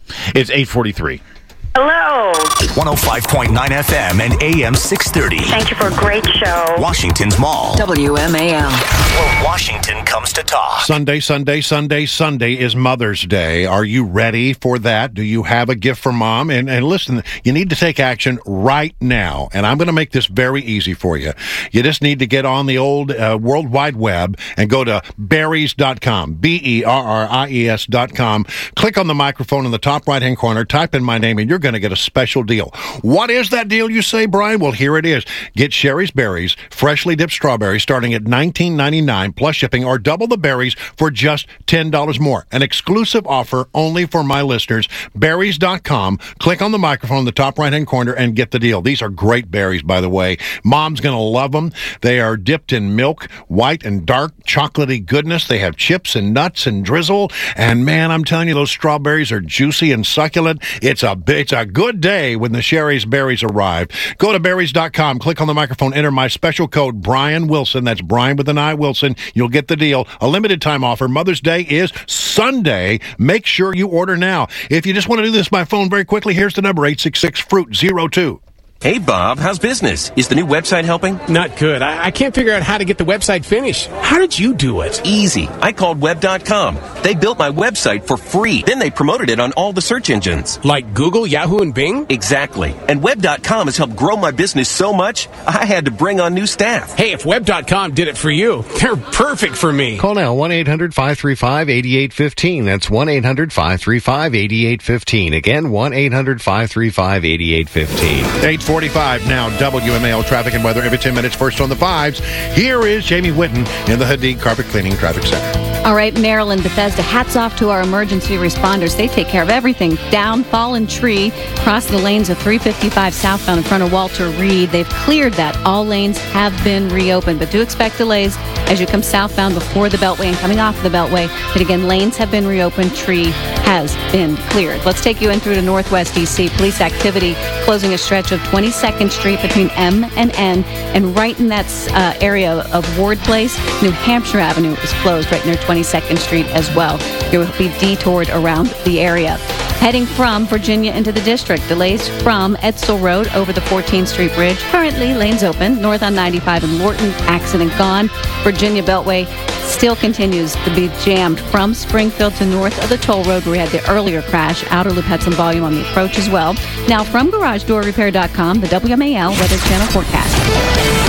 It's eight forty-three. Hello. one oh five point nine F M and A M six thirty. Thank you for a great show. Washington's Mall. W M A L. Where Washington comes to talk. Sunday, Sunday, Sunday, Sunday is Mother's Day. Are you ready for that? Do you have a gift for Mom? And, and listen, you need to take action right now. And I'm going to make this very easy for you. You just need to get on the old uh, World Wide Web and go to berries dot com, B E R R I E S dot com. Click on the microphone in the top right-hand corner, type in my name, and you're going to get a special deal. What is that deal, you say, Brian? Well, here it is. Get Sherry's Berries, freshly dipped strawberries, starting at nineteen ninety-nine plus shipping, or double the berries for just ten dollars more. An exclusive offer only for my listeners. berries dot com. Click on the microphone in the top right-hand corner and get the deal. These are great berries, by the way. Mom's going to love them. They are dipped in milk, white and dark, chocolatey goodness. They have chips and nuts and drizzle. And, man, I'm telling you, those strawberries are juicy and succulent. It's a, it's a good day when the Sherry's Berries arrive. Go to berries dot com, click on the microphone, enter my special code, Brian Wilson. That's Brian with an I, Wilson. You'll get the deal. A limited time offer. Mother's Day is Sunday. Make sure you order now. If you just want to do this by phone very quickly, here's the number, eight six six, fruit zero two. Hey, Bob, how's business? Is the new website helping? Not good. I, I can't figure out how to get the website finished. How did you do it? Easy. I called web dot com. They built my website for free. Then they promoted it on all the search engines. Like Google, Yahoo, and Bing? Exactly. And web dot com has helped grow my business so much, I had to bring on new staff. Hey, if web dot com did it for you, they're perfect for me. Call now, one eight hundred, five three five, eight eight one five. That's one eight hundred, five three five, eight eight one five. Again, one eight hundred, five three five, eight eight one five. eight forty-five now. W M A L traffic and weather every ten minutes. First on the fives. Here is Jamie Whitten in the Hadid Carpet Cleaning Traffic Center. All right, Maryland, Bethesda, hats off to our emergency responders. They take care of everything. Down, fallen tree, across the lanes of three fifty-five southbound in front of Walter Reed. They've cleared that. All lanes have been reopened, but do expect delays as you come southbound before the Beltway and coming off the Beltway. But again, lanes have been reopened. Tree has been cleared. Let's take you in through to Northwest D C. Police activity closing a stretch of twenty-second Street between M and N, and right in that uh, area of Ward Place, New Hampshire Avenue is closed right near twenty-second Street as well. You will be detoured around the area. Heading from Virginia into the district, delays from Edsel Road over the fourteenth Street Bridge. Currently, lanes open. North on ninety-five in Lorton, accident gone. Virginia Beltway still continues to be jammed from Springfield to north of the toll road where we had the earlier crash. Outer Loop had some volume on the approach as well. Now from garage door repair dot com, the W M A L Weather Channel forecast.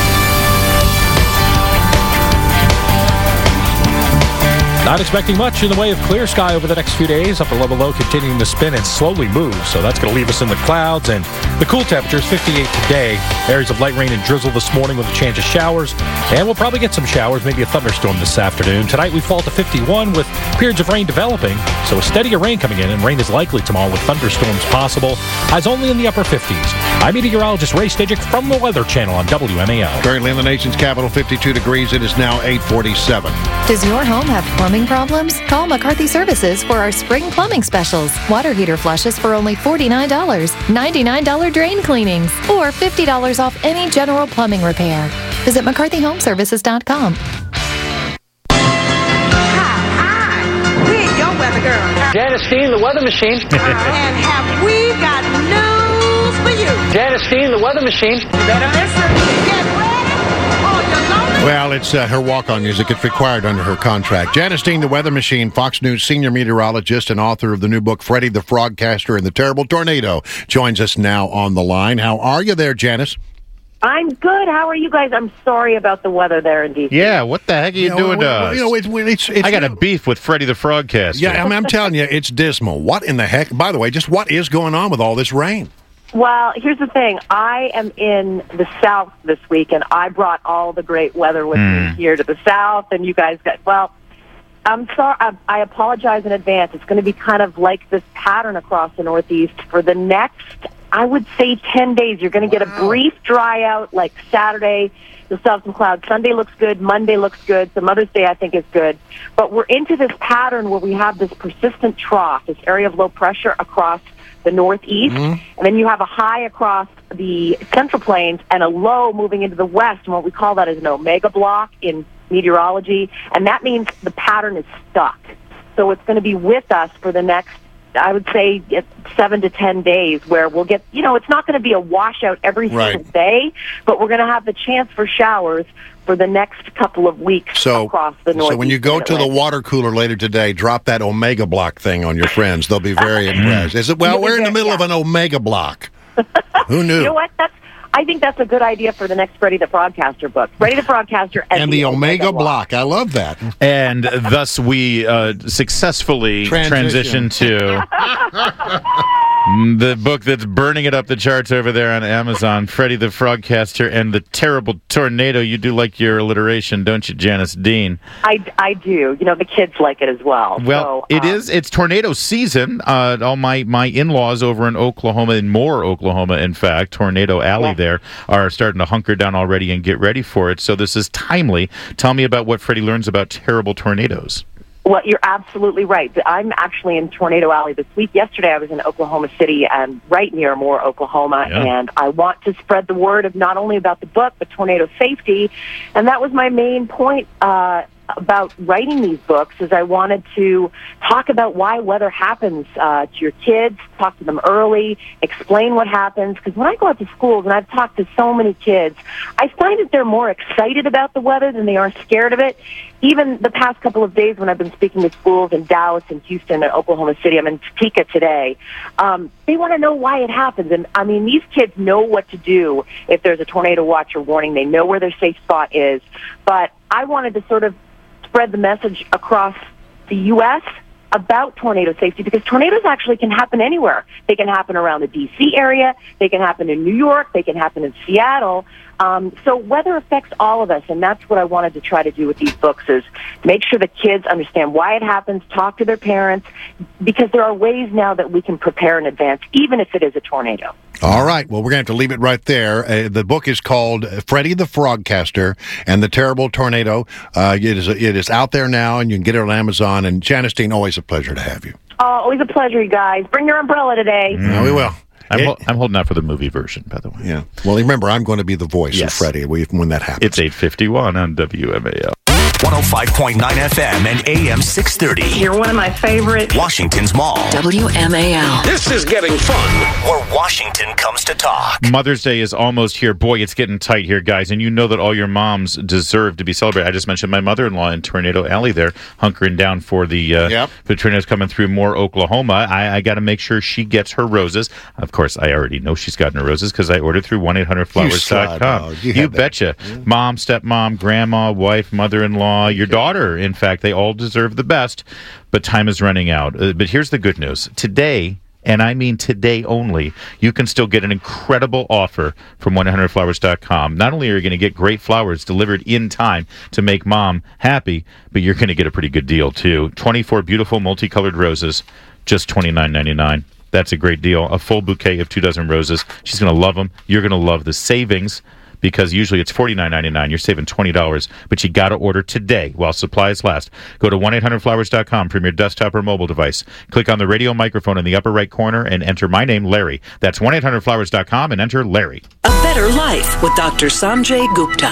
Not expecting much in the way of clear sky over the next few days. Upper level low continuing to spin and slowly move, so that's going to leave us in the clouds. And the cool temperatures, fifty-eight today. Areas of light rain and drizzle this morning with a chance of showers. And we'll probably get some showers, maybe a thunderstorm this afternoon. Tonight we fall to fifty-one with periods of rain developing, so a steadier rain coming in, and rain is likely tomorrow with thunderstorms possible. Highs only in the upper fifties. I'm meteorologist Ray Stajic from the Weather Channel on W M A L. Currently in the nation's capital, fifty-two degrees. It is now eight forty-seven. Does your home have plumbing problems? Call McCarthy Services for our spring plumbing specials. Water heater flushes for only forty-nine dollars, ninety-nine dollars drain cleanings, or fifty dollars off any general plumbing repair. Visit McCarthy Home Services dot com. Weather girl. Janice Steen, the weather machine. And have we got news for you? Janice Steen, the weather machine. You better listen. Get ready. Oh, you're lonely. Well, it's uh, her walk-on music. It's required under her contract. Janice Steen, the weather machine, Fox News senior meteorologist and author of the new book, Freddie the Frogcaster and the Terrible Tornado, joins us now on the line. How are you there, Janice? I'm good. How are you guys? I'm sorry about the weather there in D C. Yeah, what the heck are you, you know, doing to us? You know, it's, it's, it's, I got a beef with Freddie the Frogcaster. Yeah, I mean, I'm telling you, it's dismal. What in the heck? By the way, just what is going on with all this rain? Well, here's the thing. I am in the South this week, and I brought all the great weather with mm. me here to the South, and you guys got, well, I'm sorry. I, I apologize in advance. It's going to be kind of like this pattern across the Northeast for the next, I would say, ten days. You're going to get wow. a brief dry out like Saturday. You'll still have some clouds. Sunday looks good. Monday looks good. So Mother's Day, I think, is good. But we're into this pattern where we have this persistent trough, this area of low pressure across the Northeast. Mm-hmm. And then you have a high across the Central Plains and a low moving into the west. And what we call that is an omega block in meteorology. And that means the pattern is stuck. So it's going to be with us for the next I would say it's seven to ten days where we'll get, you know, it's not going to be a washout every Right. single day, but we're going to have the chance for showers for the next couple of weeks So, across the north. so when you go to the water cooler later today, drop that Omega Block thing on your friends. They'll be very impressed. Is it? Well, we're in the middle of an Omega Block. Who knew? You know what? That's I think that's a good idea for the next Freddie the Frogcaster book. Freddie the Frogcaster and, And the Omega Block. I love that. And thus we uh, successfully Transition. transition to the book that's burning it up the charts over there on Amazon, Freddie the Frogcaster and the Terrible Tornado. You do like your alliteration, don't you, Janice Dean? I, I do. You know, the kids like it as well. Well, so, it um, is. It's tornado season. Uh, all my, my in-laws over in Oklahoma, in Moore, Oklahoma, in fact, Tornado Alley there, are starting to hunker down already and get ready for it. So this is timely. Tell me about what Freddie learns about terrible tornadoes. Well, you're absolutely right. I'm actually in Tornado Alley this week. Yesterday, I was in Oklahoma City, and right near Moore, Oklahoma, Yeah. and I want to spread the word of not only about the book, but tornado safety. And that was my main point uh, about writing these books, is I wanted to talk about why weather happens uh, to your kids, talk to them early, explain what happens. Because when I go out to schools, and I've talked to so many kids, I find that they're more excited about the weather than they are scared of it. Even the past couple of days when I've been speaking to schools in Dallas and Houston and Oklahoma City, I'm in Topeka today, um, they want to know why it happens. And, I mean, these kids know what to do if there's a tornado watch or warning. They know where their safe spot is. But I wanted to sort of spread the message across the U S about tornado safety, because tornadoes actually can happen anywhere. They can happen around the D C area. They can happen in New York. They can happen in Seattle. Um, so weather affects all of us, and that's what I wanted to try to do with these books, is make sure the kids understand why it happens, talk to their parents, because there are ways now that we can prepare in advance, even if it is a tornado. All right. Well, we're going to have to leave it right there. Uh, the book is called Freddie the Frogcaster and the Terrible Tornado. Uh, it is it is out there now, and you can get it on Amazon. And Janice Dean, always a pleasure to have you. Oh, always a pleasure, you guys. Bring your umbrella today. No, we will. I'm, It- hol- I'm holding out for the movie version, by the way. Yeah. Well, remember, I'm going to be the voice Yes. of Freddie when that happens. It's eight fifty-one on W M A L. one oh five point nine F M and A M six thirty. You're one of my favorite. Washington's Mall. W M A L. This is getting fun. Where Washington comes to talk. Mother's Day is almost here. Boy, it's getting tight here, guys. And you know that all your moms deserve to be celebrated. I just mentioned my mother-in-law in Tornado Alley there, hunkering down for the, uh, Yep. the tornadoes coming through Moore, Oklahoma. I, I got to make sure she gets her roses. Of course, I already know she's gotten her roses because I ordered through one eight hundred flowers dot com. You sly dog. You, You had that. betcha. Mom, stepmom, grandma, wife, mother-in-law, your daughter. In fact, they all deserve the best, but time is running out. Uh, but here's the good news. Today, and I mean today only, you can still get an incredible offer from one eight hundred flowers dot com. Not only are you going to get great flowers delivered in time to make mom happy, but you're going to get a pretty good deal, too. twenty-four beautiful multicolored roses, just twenty-nine ninety-nine. That's a great deal. A full bouquet of two dozen roses. She's going to love them. You're going to love the savings, because usually it's forty-nine ninety-nine. You're saving twenty dollars, but you got to order today while supplies last. Go to one eight hundred flowers dot com from your desktop or mobile device. Click on the radio microphone in the upper right corner and enter my name, Larry. That's one eight hundred flowers dot com and enter Larry. A Better Life with Doctor Sanjay Gupta.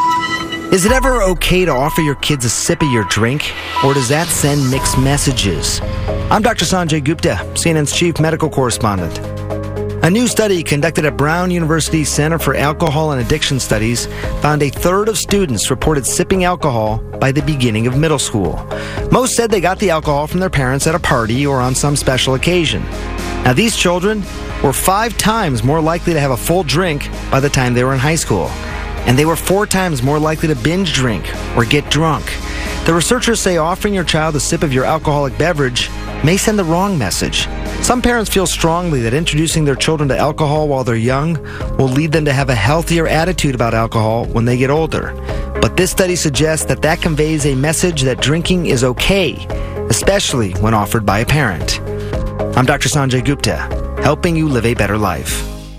Is it ever okay to offer your kids a sip of your drink, or does that send mixed messages? I'm Doctor Sanjay Gupta, C N N's chief medical correspondent. A new study conducted at Brown University Center for Alcohol and Addiction Studies found a third of students reported sipping alcohol by the beginning of middle school. Most said they got the alcohol from their parents at a party or on some special occasion. Now, these children were five times more likely to have a full drink by the time they were in high school, and they were four times more likely to binge drink or get drunk. The researchers say offering your child a sip of your alcoholic beverage may send the wrong message. Some parents feel strongly that introducing their children to alcohol while they're young will lead them to have a healthier attitude about alcohol when they get older. But this study suggests that that conveys a message that drinking is okay, especially when offered by a parent. I'm Doctor Sanjay Gupta, helping you live a better life.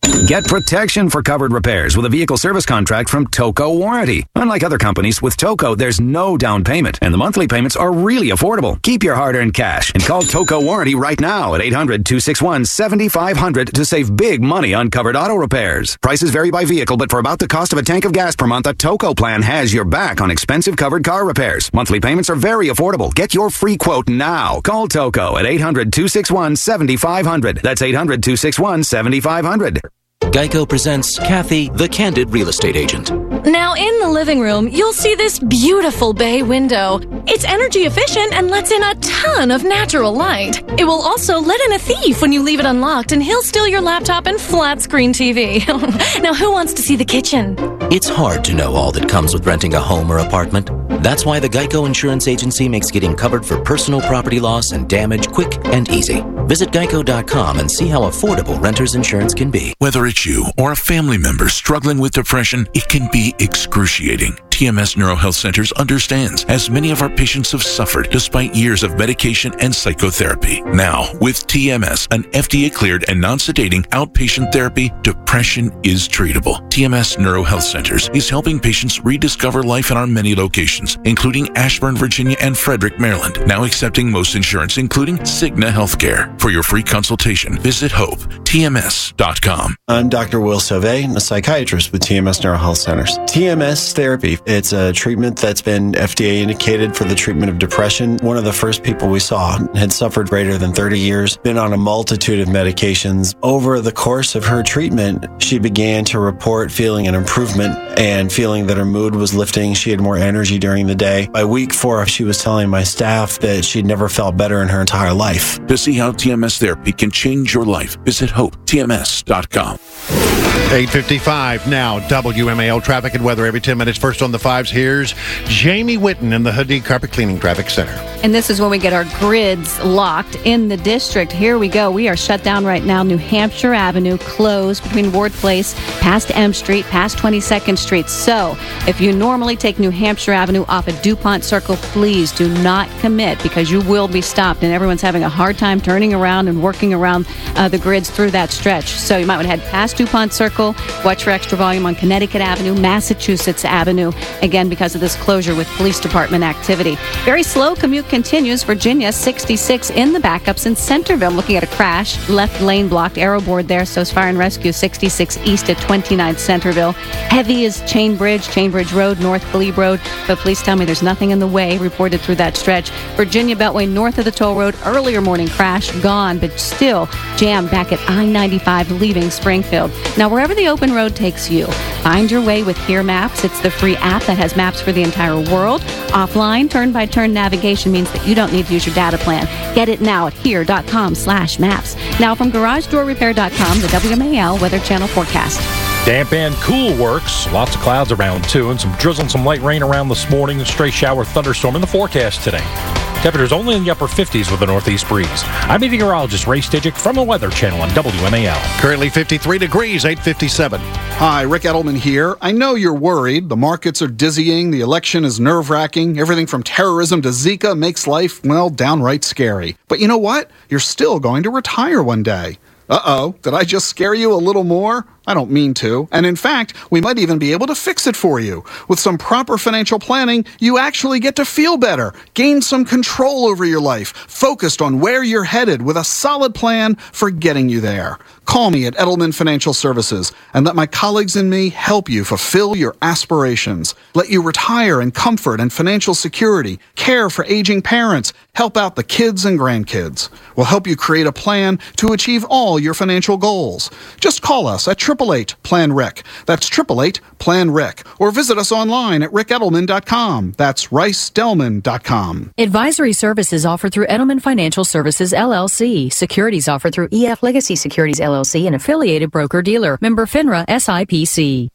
Get protection for covered repairs with a vehicle service contract from Toco Warranty. Unlike other companies, with Toco, there's no down payment, and the monthly payments are really affordable. Keep your hard-earned cash and call Toco Warranty right now at eight hundred, two six one, seven five zero zero to save big money on covered auto repairs. Prices vary by vehicle, but for about the cost of a tank of gas per month, a Toco plan has your back on expensive covered car repairs. Monthly payments are very affordable. Get your free quote now. Call Toco at eight hundred, two six one, seven five zero zero. That's eight hundred, two six one, seven five zero zero. Geico presents Kathy, the Candid Real Estate Agent. Now, in the living room, you'll see this beautiful bay window. It's energy efficient and lets in a ton of natural light. It will also let in a thief when you leave it unlocked, and he'll steal your laptop and flat screen T V. Now, who wants to see the kitchen? It's hard to know all that comes with renting a home or apartment. That's why the Geico Insurance Agency makes getting covered for personal property loss and damage quick and easy. Visit geico dot com and see how affordable renter's insurance can be. Whether it's you or a family member struggling with depression, it can be excruciating. T M S NeuroHealth Centers understands, as many of our patients have suffered despite years of medication and psychotherapy. Now, with T M S, an F D A-cleared and non-sedating outpatient therapy, depression is treatable. T M S NeuroHealth Centers is helping patients rediscover life in our many locations, including Ashburn, Virginia, and Frederick, Maryland. Now accepting most insurance, including Cigna Healthcare. For your free consultation, visit hope T M S dot com. I'm Doctor Will Sauvé, a psychiatrist with T M S NeuroHealth Centers. T M S therapy, it's a treatment that's been F D A indicated for the treatment of depression. One of the first people we saw had suffered greater than thirty years, been on a multitude of medications. Over the course of her treatment, she began to report feeling an improvement and feeling that her mood was lifting. She had more energy during the day. By week four, she was telling my staff that she'd never felt better in her entire life. To see how T M S therapy can change your life, visit hope T M S dot com. eight fifty-five now, W M A L traffic and weather every ten minutes. First on the fives, here's Jamie Witten in the Hoodie Carpet Cleaning Traffic Center. And this is when we get our grids locked in the district. Here we go. We are shut down right now. New Hampshire Avenue closed between Ward Place, past M Street, past twenty-second Street. So if you normally take New Hampshire Avenue off at DuPont Circle, please do not commit, because you will be stopped, and everyone's having a hard time turning around and working around uh, the grids through that stretch. So you might want to head past DuPont Circle, watch for extra volume on Connecticut Avenue, Massachusetts Avenue, again because of this closure with police department activity. Very slow commute continues. Virginia sixty-six in the backups in Centerville. I'm looking at a crash. Left lane blocked. Arrow board there. So is Fire and Rescue sixty-six east at twenty-ninth Centerville. Heavy is Chain Bridge, Chain Bridge Road, North Glebe Road. But police tell me there's nothing in the way reported through that stretch. Virginia Beltway north of the toll road. Earlier morning crash gone, but still jammed back at I ninety-five leaving Springfield. Now, wherever the open road takes you, find your way with Here Maps. It's the free app that has maps for the entire world. Offline, turn-by-turn navigation means that you don't need to use your data plan. Get it now at here.com slash maps. Now from garage door repair dot com, the W M A L Weather Channel forecast. Damp and cool works. Lots of clouds around, too, and some drizzle and some light rain around this morning. A stray shower thunderstorm in the forecast today. Temperatures only in the upper fifties with a northeast breeze. I'm meteorologist Ray Stidgick from the Weather Channel on W M A L. Currently fifty-three degrees, eight fifty-seven. Hi, Rick Edelman here. I know you're worried. The markets are dizzying. The election is nerve-wracking. Everything from terrorism to Zika makes life, well, downright scary. But you know what? You're still going to retire one day. Uh-oh, did I just scare you a little more? I don't mean to. And in fact, we might even be able to fix it for you. With some proper financial planning, you actually get to feel better, gain some control over your life, focused on where you're headed with a solid plan for getting you there. Call me at Edelman Financial Services and let my colleagues and me help you fulfill your aspirations. Let you retire in comfort and financial security, care for aging parents, help out the kids and grandkids. We'll help you create a plan to achieve all your financial goals. Just call us at eight eight eight, plan R I C. That's eight eight eight, plan R I C. Or visit us online at rick edelman dot com. That's rice delman dot com. Advisory services offered through Edelman Financial Services, L L C. Securities offered through E F Legacy Securities, L L C, an affiliated broker-dealer. Member FINRA, S I P C.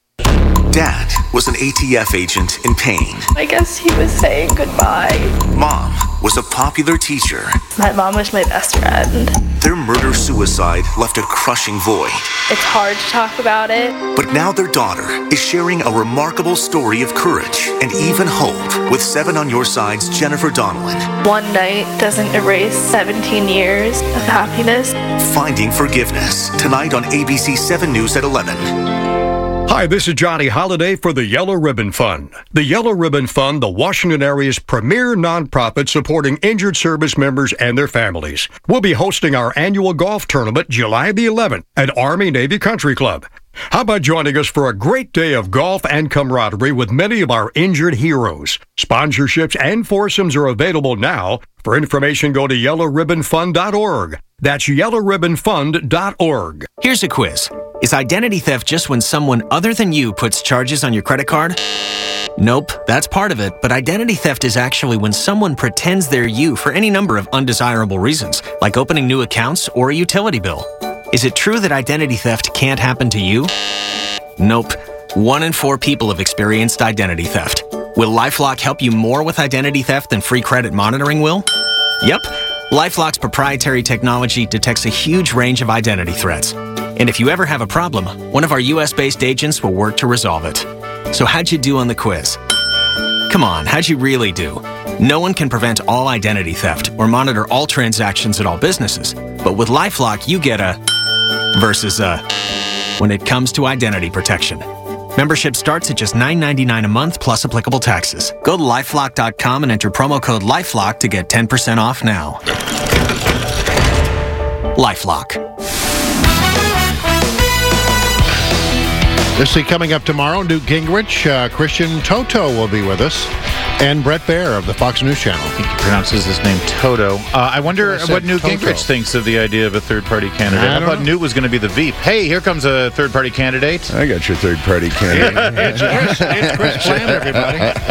Dad was an A T F agent in pain. I guess he was saying goodbye. Mom was a popular teacher. My mom was my best friend. Their murder-suicide left a crushing void. It's hard to talk about it. But now their daughter is sharing a remarkable story of courage and even hope with Seven on Your Side's Jennifer Donelon. One night doesn't erase seventeen years of happiness. Finding Forgiveness, tonight on A B C seven News at eleven. Hi, this is Johnny Holiday for the Yellow Ribbon Fund. The Yellow Ribbon Fund, the Washington area's premier nonprofit supporting injured service members and their families. We'll be hosting our annual golf tournament July the eleventh at Army-Navy Country Club. How about joining us for a great day of golf and camaraderie with many of our injured heroes? Sponsorships and foursomes are available now. For information, go to yellow ribbon fund dot org. That's yellow ribbon fund dot org. Here's a quiz. Is identity theft just when someone other than you puts charges on your credit card? Nope, that's part of it, but identity theft is actually when someone pretends they're you for any number of undesirable reasons, like opening new accounts or a utility bill. Is it true that identity theft can't happen to you? Nope. One in four people have experienced identity theft. Will LifeLock help you more with identity theft than free credit monitoring will? Yep. LifeLock's proprietary technology detects a huge range of identity threats. And if you ever have a problem, one of our U S-based agents will work to resolve it. So how'd you do on the quiz? Come on, how'd you really do? No one can prevent all identity theft or monitor all transactions at all businesses. But with LifeLock, you get a versus a when it comes to identity protection. Membership starts at just nine ninety-nine a month plus applicable taxes. Go to lifelock dot com and enter promo code LifeLock to get ten percent off now. LifeLock. This is coming up tomorrow. Newt Gingrich, uh, Christian Toto will be with us, and Brett Baer of the Fox News Channel. I think he pronounces his name Toto. Uh, I wonder I what Newt Toto. Gingrich thinks of the idea of a third-party candidate. I I, don't thought know. Newt was going to be the Veep. Hey, here comes a third-party candidate. I got your third-party candidate. It's Chris, it's Chris Plant, everybody.